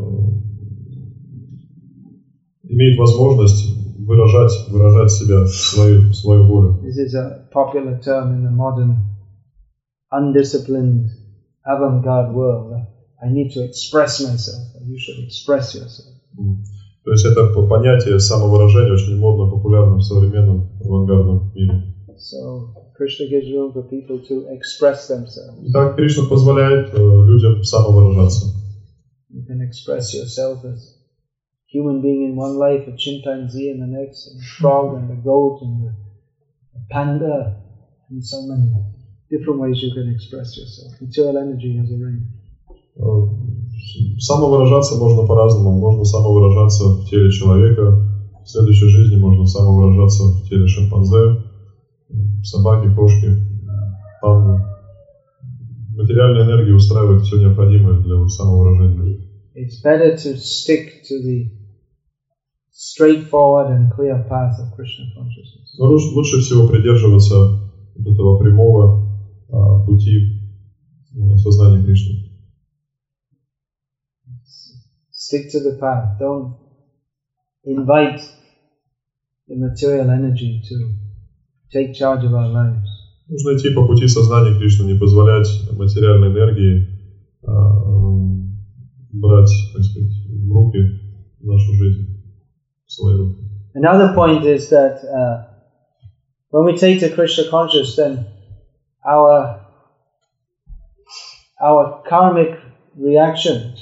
Speaker 3: имеет возможность выражать себя, свою волю.
Speaker 1: This is a popular term in the modern, undisciplined, avant-garde world. I need to express myself. You should express yourself.
Speaker 3: То есть это понятие самовыражения очень модно, популярно в современном авангардном мире.
Speaker 1: So Krishna gives room for people to express themselves.
Speaker 3: Итак, Кришна позволяет людям самовыражаться.
Speaker 1: You can express yourself as human being in one life, a chimpanzee in the next, and a frog and a goat and a panda, and so many different ways you can express yourself. Material energy has a range.
Speaker 3: Самовыражаться можно по-разному. Можно самовыражаться в теле человека, в следующей жизни можно самовыражаться в теле шимпанзе, собаки, кошки, панды. Материальная энергия устраивает все необходимое для самовыражения.
Speaker 1: It's better to stick to the straightforward and clear path of Krishna consciousness.
Speaker 3: Но лучше всего придерживаться вот этого прямого пути сознания Кришны.
Speaker 1: Stick to the path. Don't invite the material energy to take charge of our lives.
Speaker 3: Нужно идти по пути сознания Кришны, не позволять материальной энергии брать, так сказать, в руки нашу жизнь, в свои руки.
Speaker 1: Another point is that when we take to Krishna conscious, then our karmic reactions,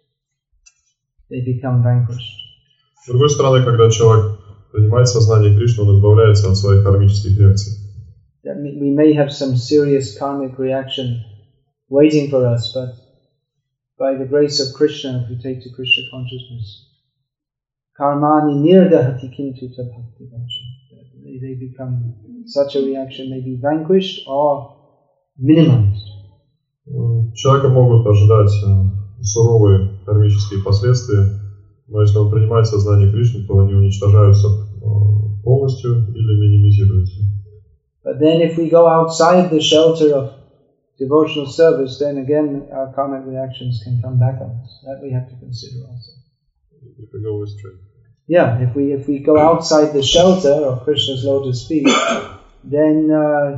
Speaker 1: they become vanquished.
Speaker 3: С другой стороны, когда человек принимает сознание Кришны, он избавляется от своих кармических реакций.
Speaker 1: We may have some serious karmic reaction waiting for us, but by the grace of Krishna, if we take to Krishna consciousness, karmani nirdahati kintu tabhakti vacha. They become, such a reaction may be vanquished or minimized.
Speaker 3: Человека могут ожидать суровые кармические последствия, но если он принимает сознание Кришны, то они уничтожаются полностью или минимизируются.
Speaker 1: But then if we go outside the shelter of devotional service, then again our karmic reactions can come back on us. That we have to consider also.
Speaker 3: If we go astray.
Speaker 1: Yeah, if we go outside the shelter of Krishna's lotus feet, then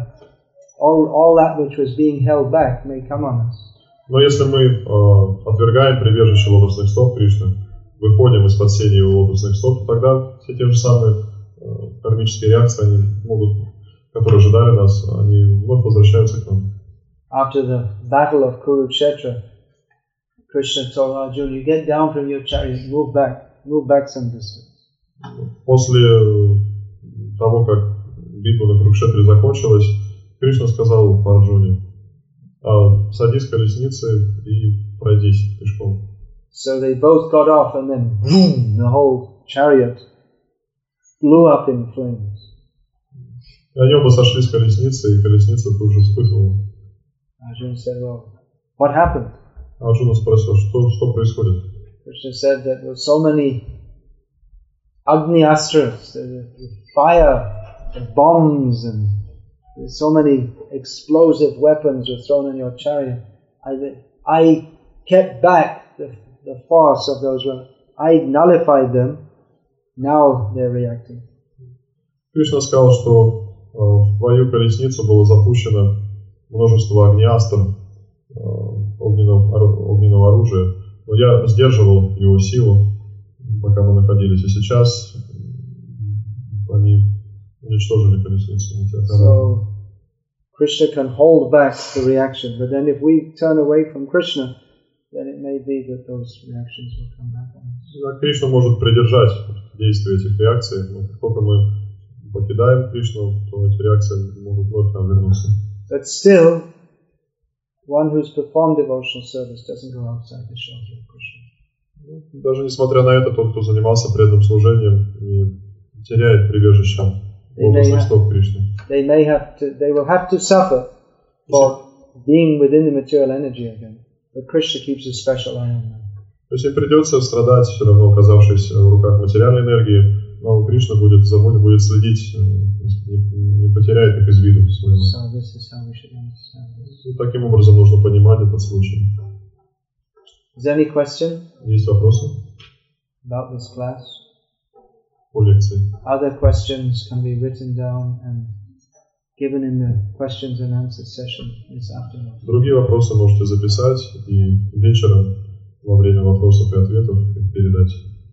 Speaker 1: all that which was being held back may come on us.
Speaker 3: Но если мы отвергаем прибежище лотосных стоп Кришны, выходим из-под сени его лотосных стоп, то тогда все те же самые кармические реакции, они могут, которые ожидали нас, они вновь возвращаются к нам.
Speaker 1: After the battle of Kurukshetra, Krishna told Arjuna, you get down from your chariot, move back some distance.
Speaker 3: После того, как битва на Курукшетре закончилась, Кришна сказал Арджуне, садись в колесницы и пройдись пешком.
Speaker 1: So they both got off and then boom, the whole chariot blew up in flames.
Speaker 3: И они оба сошли с колесницы, и колесница тут же вспыхнула.
Speaker 1: Arjuna said, well, what happened?
Speaker 3: Арджуна спросил, что происходит?
Speaker 1: Krishna said that there were so many Agni Astras, the fire, the bombs, and so many explosive weapons were thrown in your chariot. I kept back the force of those weapons. I nullified them. Now they're reacting.
Speaker 3: Кришна сказал, что в твою колесницу было запущено множество огнеастр, огненного оружия, но я сдерживал его силу, пока мы находились, и сейчас они уничтожили колесницу.
Speaker 1: So Krishna can hold back the reaction, but then if we turn away from Krishna, then it may be that those reactions will come back on us.
Speaker 3: Кришна может придержать действие этих реакций, но как только мы покидаем Кришну, то эти реакции могут вновь нам вернуться.
Speaker 1: But still, one who's performed devotional service doesn't go outside the shelter of Krishna.
Speaker 3: Даже несмотря на это, тот, кто занимался преданным служением, не теряет прибежища возле стоп Кришны.
Speaker 1: They will have to suffer for being within the material energy again. But Krishna keeps a special eye on them.
Speaker 3: То есть им придется страдать, все равно оказавшись в руках материальной энергии, но Кришна будет следить, не потеряет их из виду своего.
Speaker 1: So this is how we should understand this.
Speaker 3: И таким образом нужно понимать этот случай.
Speaker 1: Is there any question?
Speaker 3: Есть вопросы
Speaker 1: About this class?
Speaker 3: по лекции?
Speaker 1: Other questions can be written down and given in the questions and answers session this afternoon.
Speaker 3: Другие вопросы можете записать и вечером во время вопросов и ответов их передать.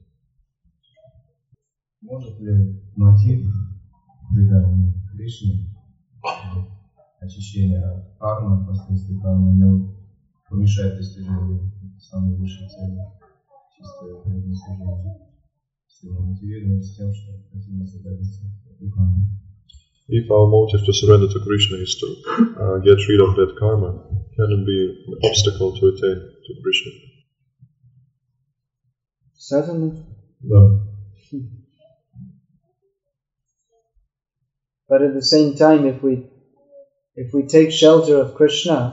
Speaker 4: Может ли мотив предания Кришне, очищение от кармы, последствий кармы, помешать достижению самой высшей цели, чистое преданное служение, если мы мотивируем с тем, что хотим освободиться от кармы?
Speaker 3: If our motive to surrender to Krishna is to get rid of that karma, can it be an obstacle to attain to Krishna?
Speaker 1: Certainly.
Speaker 3: Да.
Speaker 1: But at the same time, if we take shelter of Krishna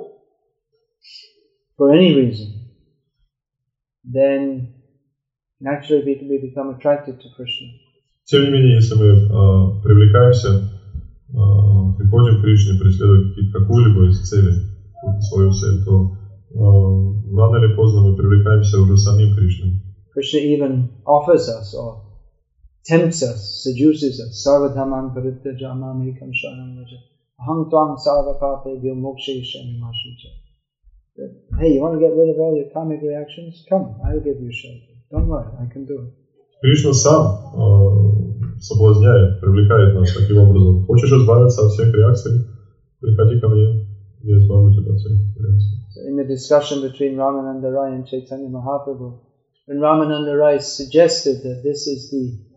Speaker 1: for any reason, then naturally we become attracted to Krishna.
Speaker 3: Тем не менее, если мы привлекаемся, приходим к Кришне, преследуя какую-либо из целей, свою цель, то рано или поздно мы привлекаемся уже самим Кришной.
Speaker 1: Krishna even offers us or tempts us, seduces us. Sarvadhaman parityaja mamekam sharanam vraja aham tvam sarvapapebhyo mokshayishyami ma shucha. Hey, you want to get rid of all your karmic reactions? Come, I'll give you shelter. Don't worry, I can do it.
Speaker 3: Кришна сам соблазняет, привлекает нас таким образом. Хочешь избавиться от всех реакций? Приходи ко мне, я избавлю тебя от всех реакций.
Speaker 1: So in the discussion between Ramananda Rai and Chaitanya Mahaprabhu, when Ramananda Rai suggested that this is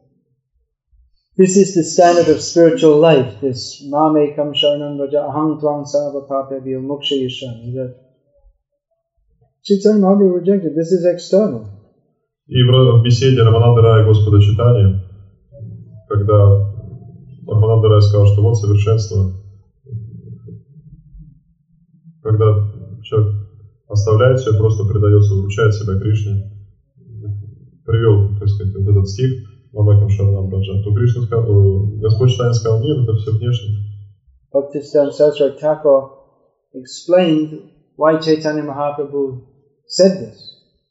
Speaker 1: the standard of spiritual life, this Mamekam Sharanam Vraja Aham Tvam Sarva Papebhyo Mokshayishyami, that Chaitanya Mahaprabhu rejected. This is external.
Speaker 3: И в беседе Рамананда Рая и Господа Чайтаньи, когда Рамананда Рай сказал, что вот совершенство, когда человек оставляет все, просто предается, вручает себя Кришне, привел, так сказать, вот этот стих Мамекам Шаранам Браджа, то Кришна сказал, Господь Чайтанья сказал, нет, это все внешне.
Speaker 1: Bhaktisiddhanta Saraswati Thakur explained why Chaitanya Mahaprabhu said this.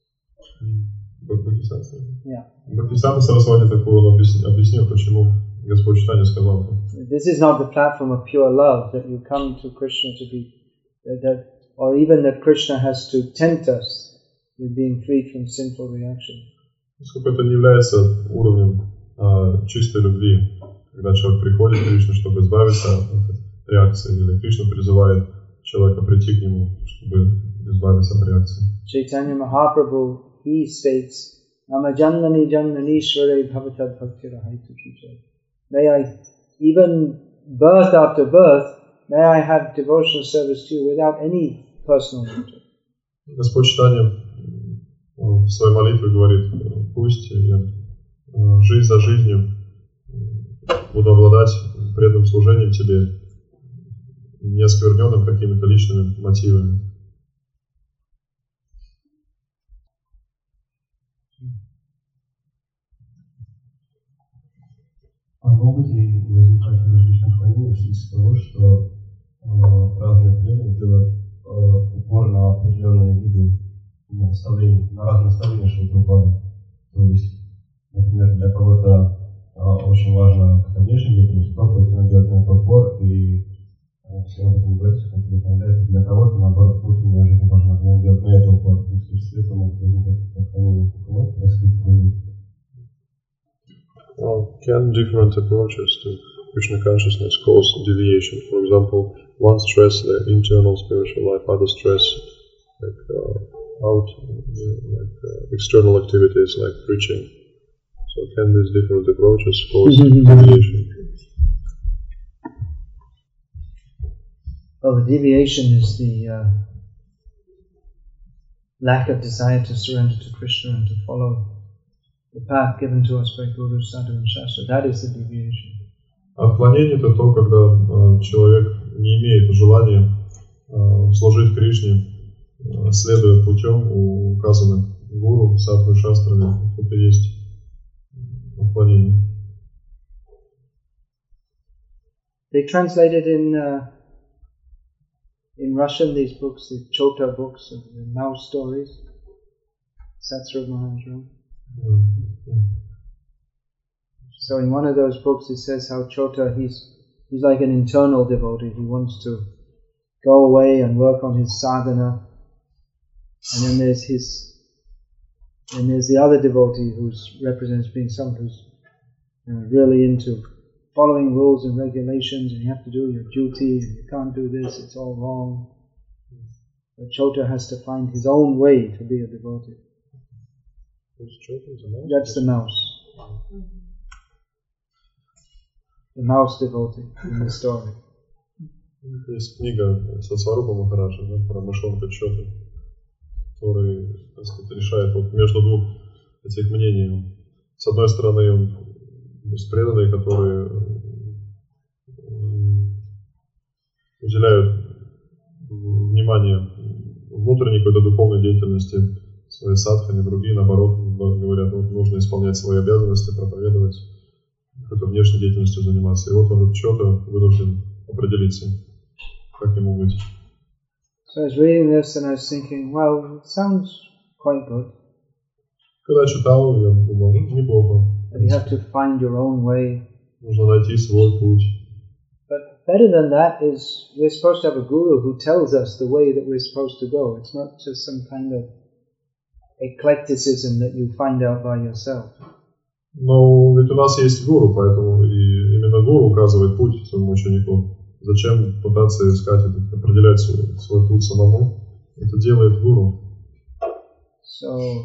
Speaker 3: Бхактисиданта Сарасвати Тхакур объяснил, почему Господь Чайтанья сказал это.
Speaker 1: This is not the platform of pure love that you come to Krishna to be, or even that Krishna has to tempt us with being freed from sinful reaction.
Speaker 3: Поскольку это не является уровнем чистой любви, когда человек приходит к Кришне, чтобы избавиться от реакции, или Кришна призывает человека прийти к нему, чтобы избавиться от реакции.
Speaker 1: Chaitanya Mahaprabhu, he states, Nama Jannani Jannanishvare Bhavatad Bhaktirahaitu Kichai. May I, even birth after birth, may I have devotional service to you without any personal motive.
Speaker 3: Господь Чайтанья в своей молитве говорит, пусть я жизнь за жизнью буду обладать преданным служением Тебе, не оскверненным какими-то личными мотивами.
Speaker 4: А могут ли возникать различные фамилии в связи с того, что разные преданные делают упор на определенные виды наставлений, на разные наставления Шилпрапады? То есть, например, для кого-то очень важно какая внешняя деятельность, проповедь, он делает на это упор, и все об этом говорится, как это понравится. Для кого-то, наоборот, внутренняя жизнь важна, и он делает на это упор. То есть, в этого могут возникать какие-то фамилии. Может происходить?
Speaker 3: Well, can different approaches to Krishna consciousness cause deviation? For example, one stress the internal spiritual life, other stress external activities like preaching. So can these different approaches cause deviation?
Speaker 1: Well, the deviation is the lack of desire to surrender to Krishna and to follow the path given to us by Guru, Sadhu and Shastra. That is the deviation.
Speaker 3: Отклонение – это то, когда человек не имеет желания служить Кришне, следуя путем, указанным Гуру, Садху и Шастрами. Это и есть отклонение.
Speaker 1: They translated in Russian these books, the Chota books, of the mouse stories. Satsrup Maharaj wrote. So in one of those books it says how Chota, he's like an internal devotee. He wants to go away and work on his sadhana. And then there's the other devotee who represents being someone who's really into following rules and regulations, and you have to do your duty, and you can't do this, it's all wrong. But Chota has to find his own way to be a devotee. That's the mouse. The mouse devotee in the story.
Speaker 3: Есть книга Сатсварупа Махараджа, да, про мышонка Чота, который, так сказать, решает вот между двух этих мнений. С одной стороны, он есть преданные, которые уделяют внимание внутренней какой-то духовной деятельности своей садхане, другие, наоборот, говорят, вот нужно исполнять свои обязанности, проповедовать, какой-то внешней деятельностью заниматься. И вот он Чота вынужден определиться, как ему быть.
Speaker 1: So I was reading this and I was thinking, well, it sounds quite good.
Speaker 3: Когда читал, я думал, неплохо.
Speaker 1: But you have to find your own way.
Speaker 3: Нужно найти свой путь.
Speaker 1: But better than that is we're supposed to have a guru who tells us the way that we're supposed to go. It's not just some kind of eclecticism that you find out by yourself.
Speaker 3: Но ведь у нас есть гуру, поэтому и именно гуру указывает путь своему ученику. Зачем пытаться искать, определять свой путь самому? Это делает гуру.
Speaker 1: So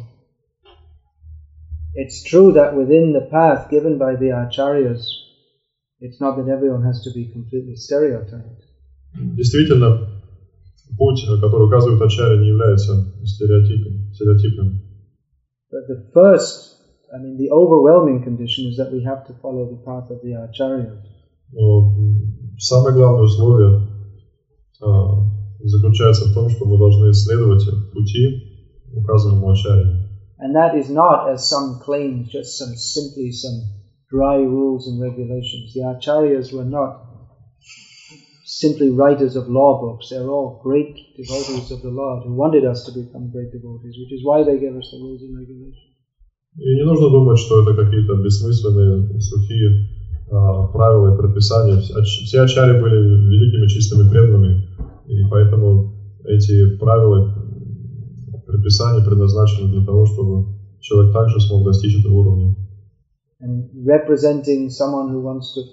Speaker 1: it's true that within the path given by the acharyas, it's not that everyone has to be completely stereotyped.
Speaker 3: Действительно, путь, который указывает ачарья, не является стереотипным.
Speaker 1: But the overwhelming condition is that we have to follow the path of the acharyas.
Speaker 3: Но самое главное условие заключается в том, что мы должны следовать пути, указанному ачарье.
Speaker 1: And that is not, as some claim, just simply some dry rules and regulations. The acharyas were not simply writers of law books. They're all great devotees of the Lord who wanted us to become great devotees, which is why they gave us the rules and regulations.
Speaker 3: И не нужно думать, что это какие-то бессмысленные, сухие правила и предписания. Все ачарьи были великими чистыми преданными, и поэтому эти правила, предписания предназначены для того, чтобы человек также смог достичь этого уровня.
Speaker 1: And representing someone who wants to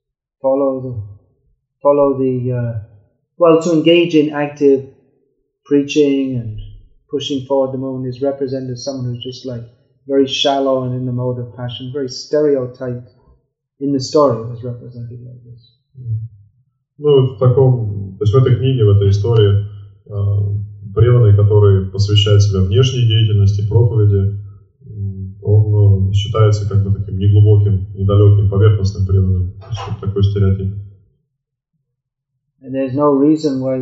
Speaker 1: to engage in active preaching and pushing forward the movement is represented as someone who's just like very shallow and in the mode of passion, very stereotyped. In the story it was represented like this.
Speaker 3: Ну, то есть в этой книге, в этой истории, преданный, который посвящает себя внешней деятельности, проповеди, он считается как бы таким неглубоким, недалеким, поверхностным преданным. То есть вот такой стереотип.
Speaker 1: And there's no reason why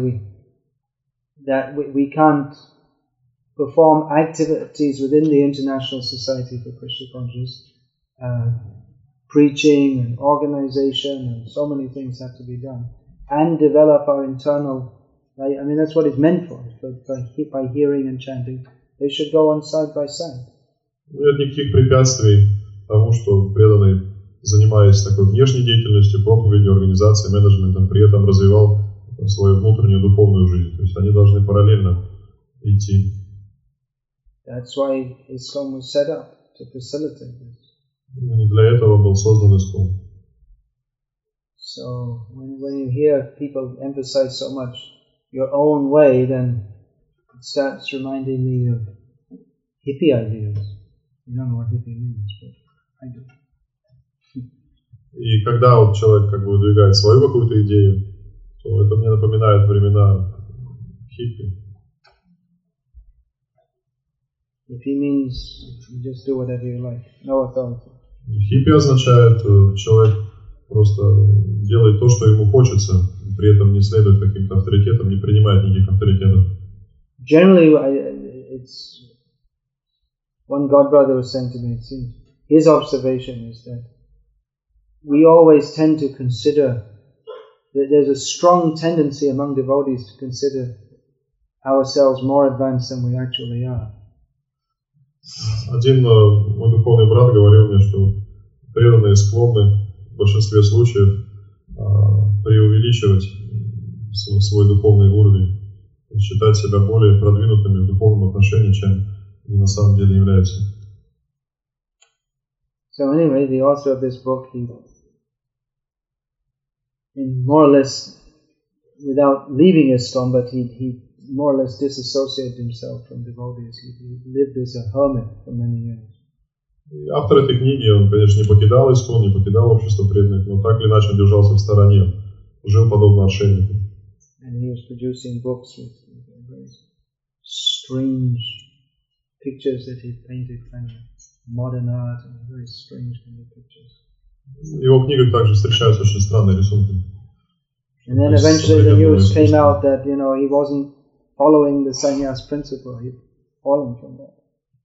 Speaker 1: we can't perform activities within the International Society for Krishna Consciousness, preaching and organization, and so many things have to be done, and develop our internal. Right? I mean, that's what it's meant for. By hearing and chanting, they should go on side by side.
Speaker 3: Нет никаких препятствий тому, что преданный, занимаясь такой внешней деятельностью, проповедью, организацией, менеджментом, при этом развивал свою внутреннюю духовную жизнь. То есть они должны параллельно идти.
Speaker 1: That's why ISKCON was set up to facilitate this.
Speaker 3: Для этого был создан ISKCON.
Speaker 1: So when you hear people emphasize so much your own way, then it starts reminding me of hippie ideas. You don't know what hippie means, but I do.
Speaker 3: И когда вот человек как бы выдвигает свою какую-то идею, то это мне напоминает времена хиппи.
Speaker 1: If he means you just do whatever you like, no authority.
Speaker 3: Хиппи означает, человек просто делает то, что ему хочется, при этом не следует каким-то авторитетам, не принимает никаких авторитетов.
Speaker 1: Generally, it's one God brother was saying to me, it seems, his observation is that we always tend to consider that there's a strong tendency among devotees to consider ourselves more advanced than we actually are.
Speaker 3: Один мой духовный брат говорил мне, что преданные склонны в большинстве случаев преувеличивать свой духовный уровень, считать себя более продвинутыми в духовном отношении, чем они на самом деле являются.
Speaker 1: So anyway, the author of this book, he more or less, without leaving ISKCON, but he more or less disassociated himself from devotees. He lived as a hermit for many years.
Speaker 3: Автор этой книги, он, конечно, не покидал ISKCON, не покидал общество преданных, но так или иначе он держался в стороне, жил подобно отшельнику.
Speaker 1: And he was producing books with very strange pictures that he painted, kind of modern art and very strange kind of pictures.
Speaker 3: В его книгах также встречаются очень странные рисунки.
Speaker 1: And then eventually the news came out that, he wasn't following the sannyas principle. He'd fallen from that.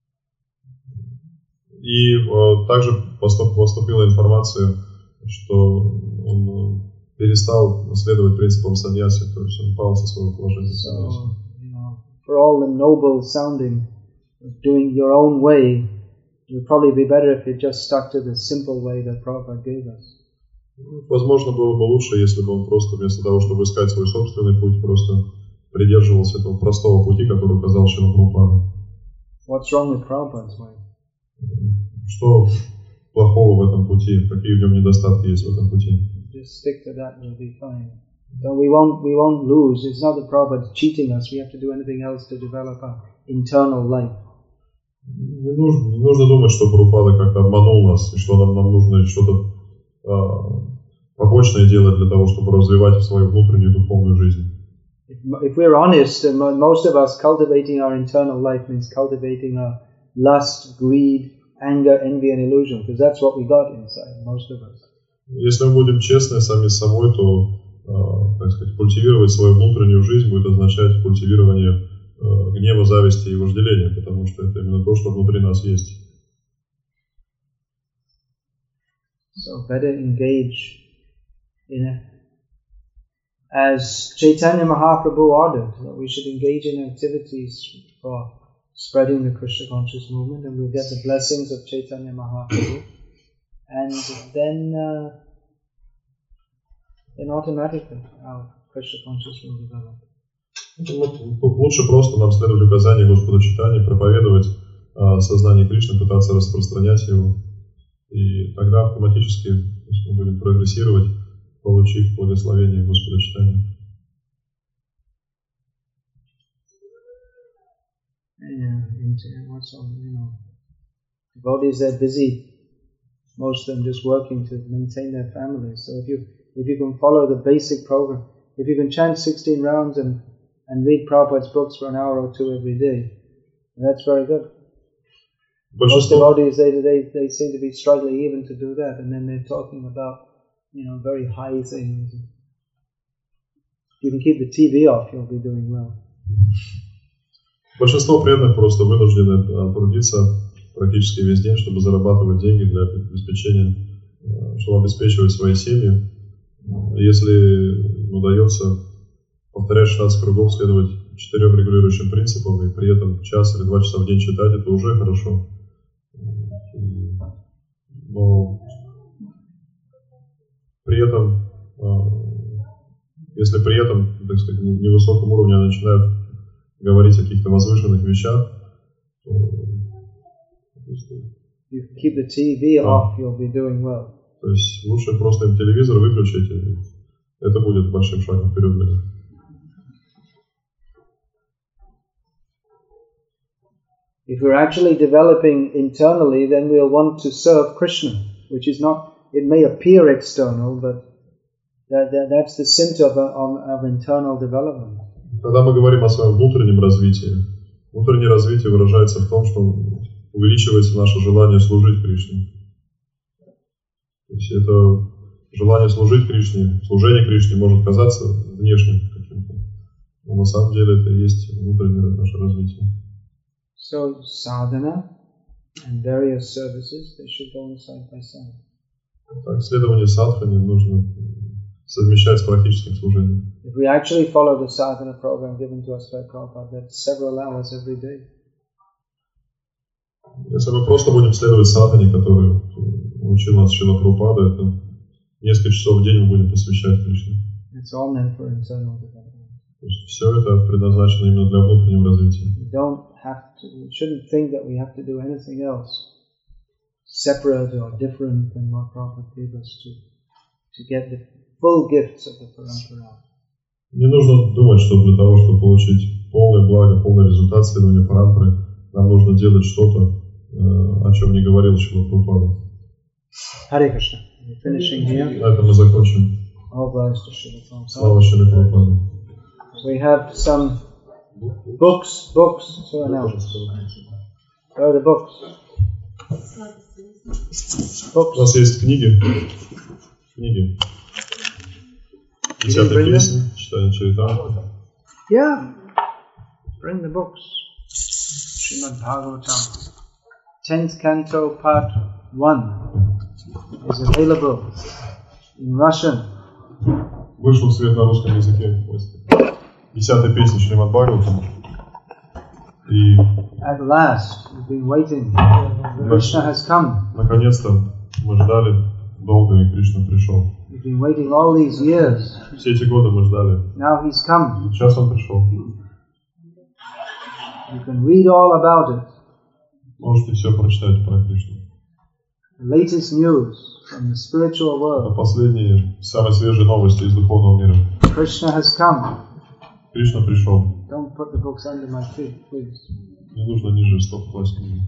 Speaker 3: И также поступила информация, что он перестал следовать принципам саньяси, то есть он пал со своего положения саньяси.
Speaker 1: So, for all the noble sounding of doing your own way, it would probably be better if you just stuck to the simple way that Prabhupada gave us.
Speaker 3: Возможно, было бы лучше, если бы он просто вместо того, чтобы искать свой собственный путь, просто придерживался этого простого пути, который указал Шрила Прабхупада.
Speaker 1: What's wrong with Prabhupada's way?
Speaker 3: Что плохого в этом пути? Какие в нем недостатки есть в этом пути?
Speaker 1: Just stick to that, we'll be fine. So we won't lose. It's not that Prabhupada cheating us. We have to do anything else to develop our internal life.
Speaker 3: Не нужно думать, что Прабхупада как-то обманул нас, и что нам нужно что-то побочное делать для того, чтобы развивать свою внутреннюю духовную жизнь.
Speaker 1: If we're honest, most of us cultivating our internal life means cultivating our lust, greed, anger, envy and illusion, because that's what we got inside, most of us.
Speaker 3: Если мы будем честны сами с собой, то, так сказать, культивировать свою внутреннюю жизнь будет означать культивирование гнева, зависти и вожделения, потому что это именно то, что внутри нас есть.
Speaker 1: So better engage in it. As Chaitanya Mahaprabhu ordered, that we should engage in activities for spreading the Krishna conscious movement, and we'll get the blessings of Chaitanya Mahaprabhu, and then automatically our Krishna consciousness will develop.
Speaker 3: Лучше просто нам следовать указанию Господа Чайтаньи, проповедовать сознание Кришны, пытаться распространять его, и тогда автоматически мы будем прогрессировать, получив благословение Господа Чайтаньи.
Speaker 1: Devotees, they're busy, most of them just working to maintain their families. So if you can follow the basic program, if you can chant 16 rounds and read Prabhupada's books for an hour or two every day, that's very good. Most devotees, they seem to be struggling even to do that, and then they're talking about, very high things. If you can keep the TV off, you'll be doing well.
Speaker 3: Большинство преданных просто вынуждены трудиться практически весь день, чтобы зарабатывать деньги для обеспечения, чтобы обеспечивать свои семьи. Если удается повторять 16 кругов, следовать 4 регулирующим принципам и при этом час или 2 часа в день читать, это уже хорошо. Но при этом, если при этом, так сказать, в невысоком уровне начинают говорить о каких-то возвышенных вещах, то
Speaker 1: keep the TV off, you'll be doing well.
Speaker 3: То есть лучше просто им телевизор выключить, и это будет большим шагом вперед для них.
Speaker 1: If we're actually developing internally, then we'll want to serve Krishna, which is not, it may appear external, but That's the symptom of internal development.
Speaker 3: Когда мы говорим о своем внутреннем развитии, внутреннее развитие выражается в том, что увеличивается наше желание служить Кришне. То есть это желание служить Кришне, служение Кришне может казаться внешним каким-то, но на самом деле это и есть внутреннее наше развитие.
Speaker 1: So sadhana and various services, they should go side by side.
Speaker 3: Так, следование садхане нужно совмещать с практическим служением.
Speaker 1: If we actually follow the sadhana program given to us by Prabhupada, that's several hours every day.
Speaker 3: Если мы просто будем следовать садхане, которую учил нас Шрила Прабхупада, это несколько часов в день мы будем посвящать Кришне.
Speaker 1: It's all meant for internal development.
Speaker 3: То есть все это предназначено именно для внутреннего развития.
Speaker 1: We shouldn't think that we have to do anything else separate or different than what Prabhupada gave us to get the full gifts of the parampara.
Speaker 3: Не нужно думать, что для того, чтобы получить полное благо, полный результат следования парампары, нам нужно делать что-то, о чем не говорил Шрила Прабхупада.
Speaker 1: Харе Кришна. We're finishing here.
Speaker 3: На этом мы закончим.
Speaker 1: All glories to Srila Prabhupada.
Speaker 3: Слава Шриле Прабхупаде.
Speaker 1: We have some books to announce. Where are the books?
Speaker 3: У нас есть книги. 10-я песня, читание Чаритамрити.
Speaker 1: Yeah. Bring the books. Srimad Bhagavatam. 10th Canto, Part 1 is available in Russian.
Speaker 3: Вышел в свет на русском языке. 10-я песня Шримад Бхагаватам. И
Speaker 1: At last, we've been waiting. Krishna has come.
Speaker 3: наконец-то мы ждали долго, и Кришна пришел.
Speaker 1: We've been waiting all these years.
Speaker 3: Все эти годы мы ждали.
Speaker 1: Now he's come.
Speaker 3: И сейчас он пришел.
Speaker 1: You can read all about it.
Speaker 3: Можете все прочитать про Кришну.
Speaker 1: The latest news from the spiritual
Speaker 3: Это
Speaker 1: world.
Speaker 3: последние, самые свежие новости из духовного мира.
Speaker 1: Krishna has come.
Speaker 3: Кришна пришел.
Speaker 1: Don't put the books under my feet, please.
Speaker 3: Не нужно ниже стоп класть книги.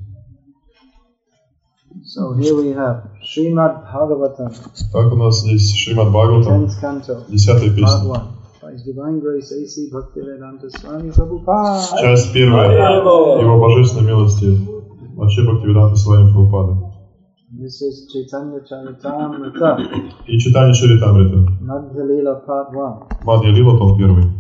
Speaker 1: So here we have Srimad Bhagavatam,
Speaker 3: Так у нас есть Шримад Бхагаватам,
Speaker 1: 10th Canto,
Speaker 3: 10-я
Speaker 1: Part
Speaker 3: песня.
Speaker 1: 1. By His Divine Grace, A.C. Bhaktivedanta Swami Prabhupada.
Speaker 3: Часть первая. Его божественной милости. Вообще Бхактивиданта Свами Прабхупады.
Speaker 1: This is Chaitanya Charitamrita,
Speaker 3: И читание Чаритамрита.
Speaker 1: Madhya Lila Part 1.
Speaker 3: Мадья Лила, том 1.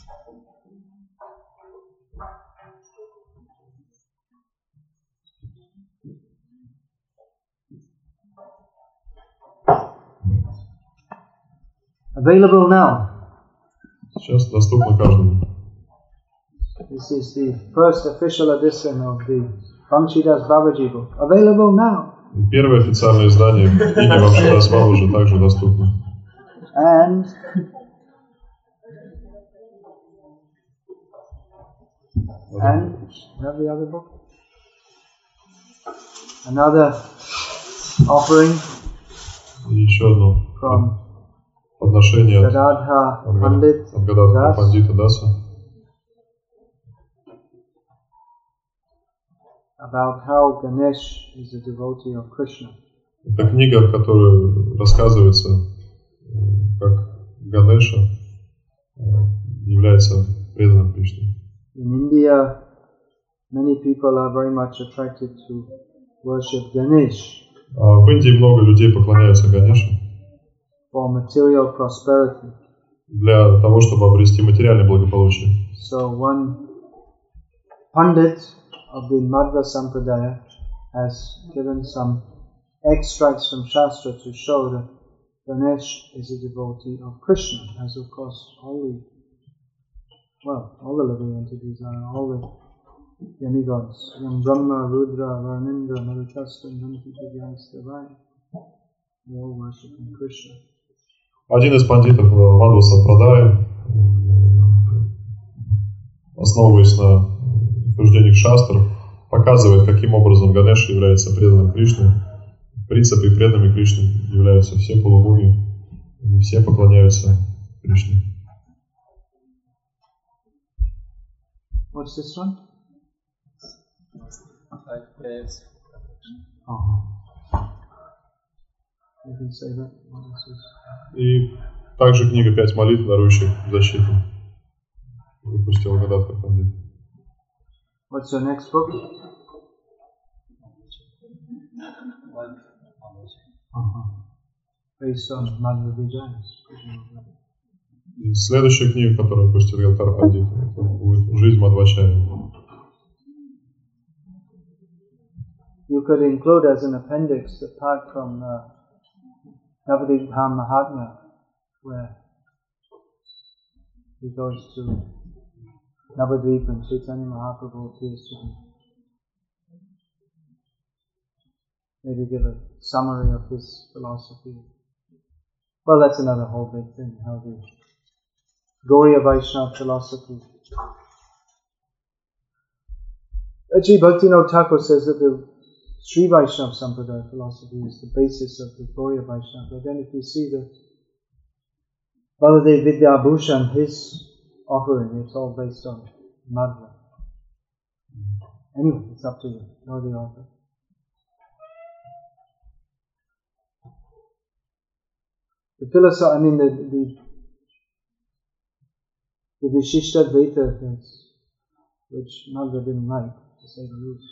Speaker 1: Available now.
Speaker 3: Сейчас доступно каждому.
Speaker 1: This is the first official edition of the Bhanshidas Babaji book. Available now.
Speaker 3: Первое официальное издание книги Бхакшидас Бабаджи также доступно.
Speaker 1: And you have the other book? Another offering
Speaker 3: И еще одно
Speaker 1: from
Speaker 3: подношение от
Speaker 1: Gadadhar Pandit
Speaker 3: Гададха
Speaker 1: Das.
Speaker 3: Пандита Даса.
Speaker 1: About how Ganesh is a devotee of Krishna.
Speaker 3: Это книга, в которой рассказывается, как Ганеша является преданным Кришне.
Speaker 1: In India, many people are very much attracted to worship Ganesh
Speaker 3: А в Индии много людей поклоняются Ганеше
Speaker 1: for material prosperity.
Speaker 3: для того, чтобы обрести материальное благополучие.
Speaker 1: So one Pandit of the Madhva Sampradaya has given some extracts from Shastra to show that Ganesh is a devotee of Krishna, as of course all the living entities are, all the demigods, Yam Brahma, Rudra, Varnindra, Madhukasta, Nanti, Jagyastavai, they all worship Krishna.
Speaker 3: Один из пандитов Мадхва Сампрадая, основываясь на утверждениях шастров, показывает, каким образом Ганеша является преданным Кришне. В принципе, преданными Кришне являются все полубоги, они все поклоняются Кришне.
Speaker 1: What's this one? You can say that. What is this?
Speaker 3: И Также книга «5 молитв, дарующих защиту». Выпустил Гададхар Пандит.
Speaker 1: What's your next book? Based on Madhva Vijay.
Speaker 3: И следующая книга, которую выпустил Гададхар Пандит, это будет «Жизнь Мадхвачарьи».
Speaker 1: You could include as an appendix, apart from Navadip Dham Mahatmya, where he goes to Navadvip and Chaitanya Mahaprabhu appears to be. Maybe give a summary of his philosophy. Well, that's another whole big thing, how the Gauriya Vaishnava philosophy. Actually, Bhaktivinoda Thakur says that the Sri Vaishnava Sampradaya philosophy is the basis of the Gauriya Vaishnava. But then if you see that Baladev Vidyabhushan, his offering, it's all based on Madhva. Anyway, it's up to you. Know the author. The philosophy, I mean the Vishishtadvaita, which Madhva didn't like, to say the least.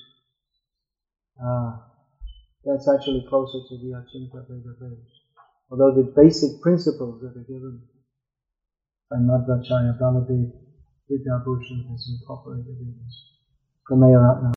Speaker 1: That's actually closer to the Achintya Veda. Although the basic principles that are given by Madhvacharya Baladev Vidyabhushan is incorporated in this Prameya Ratna.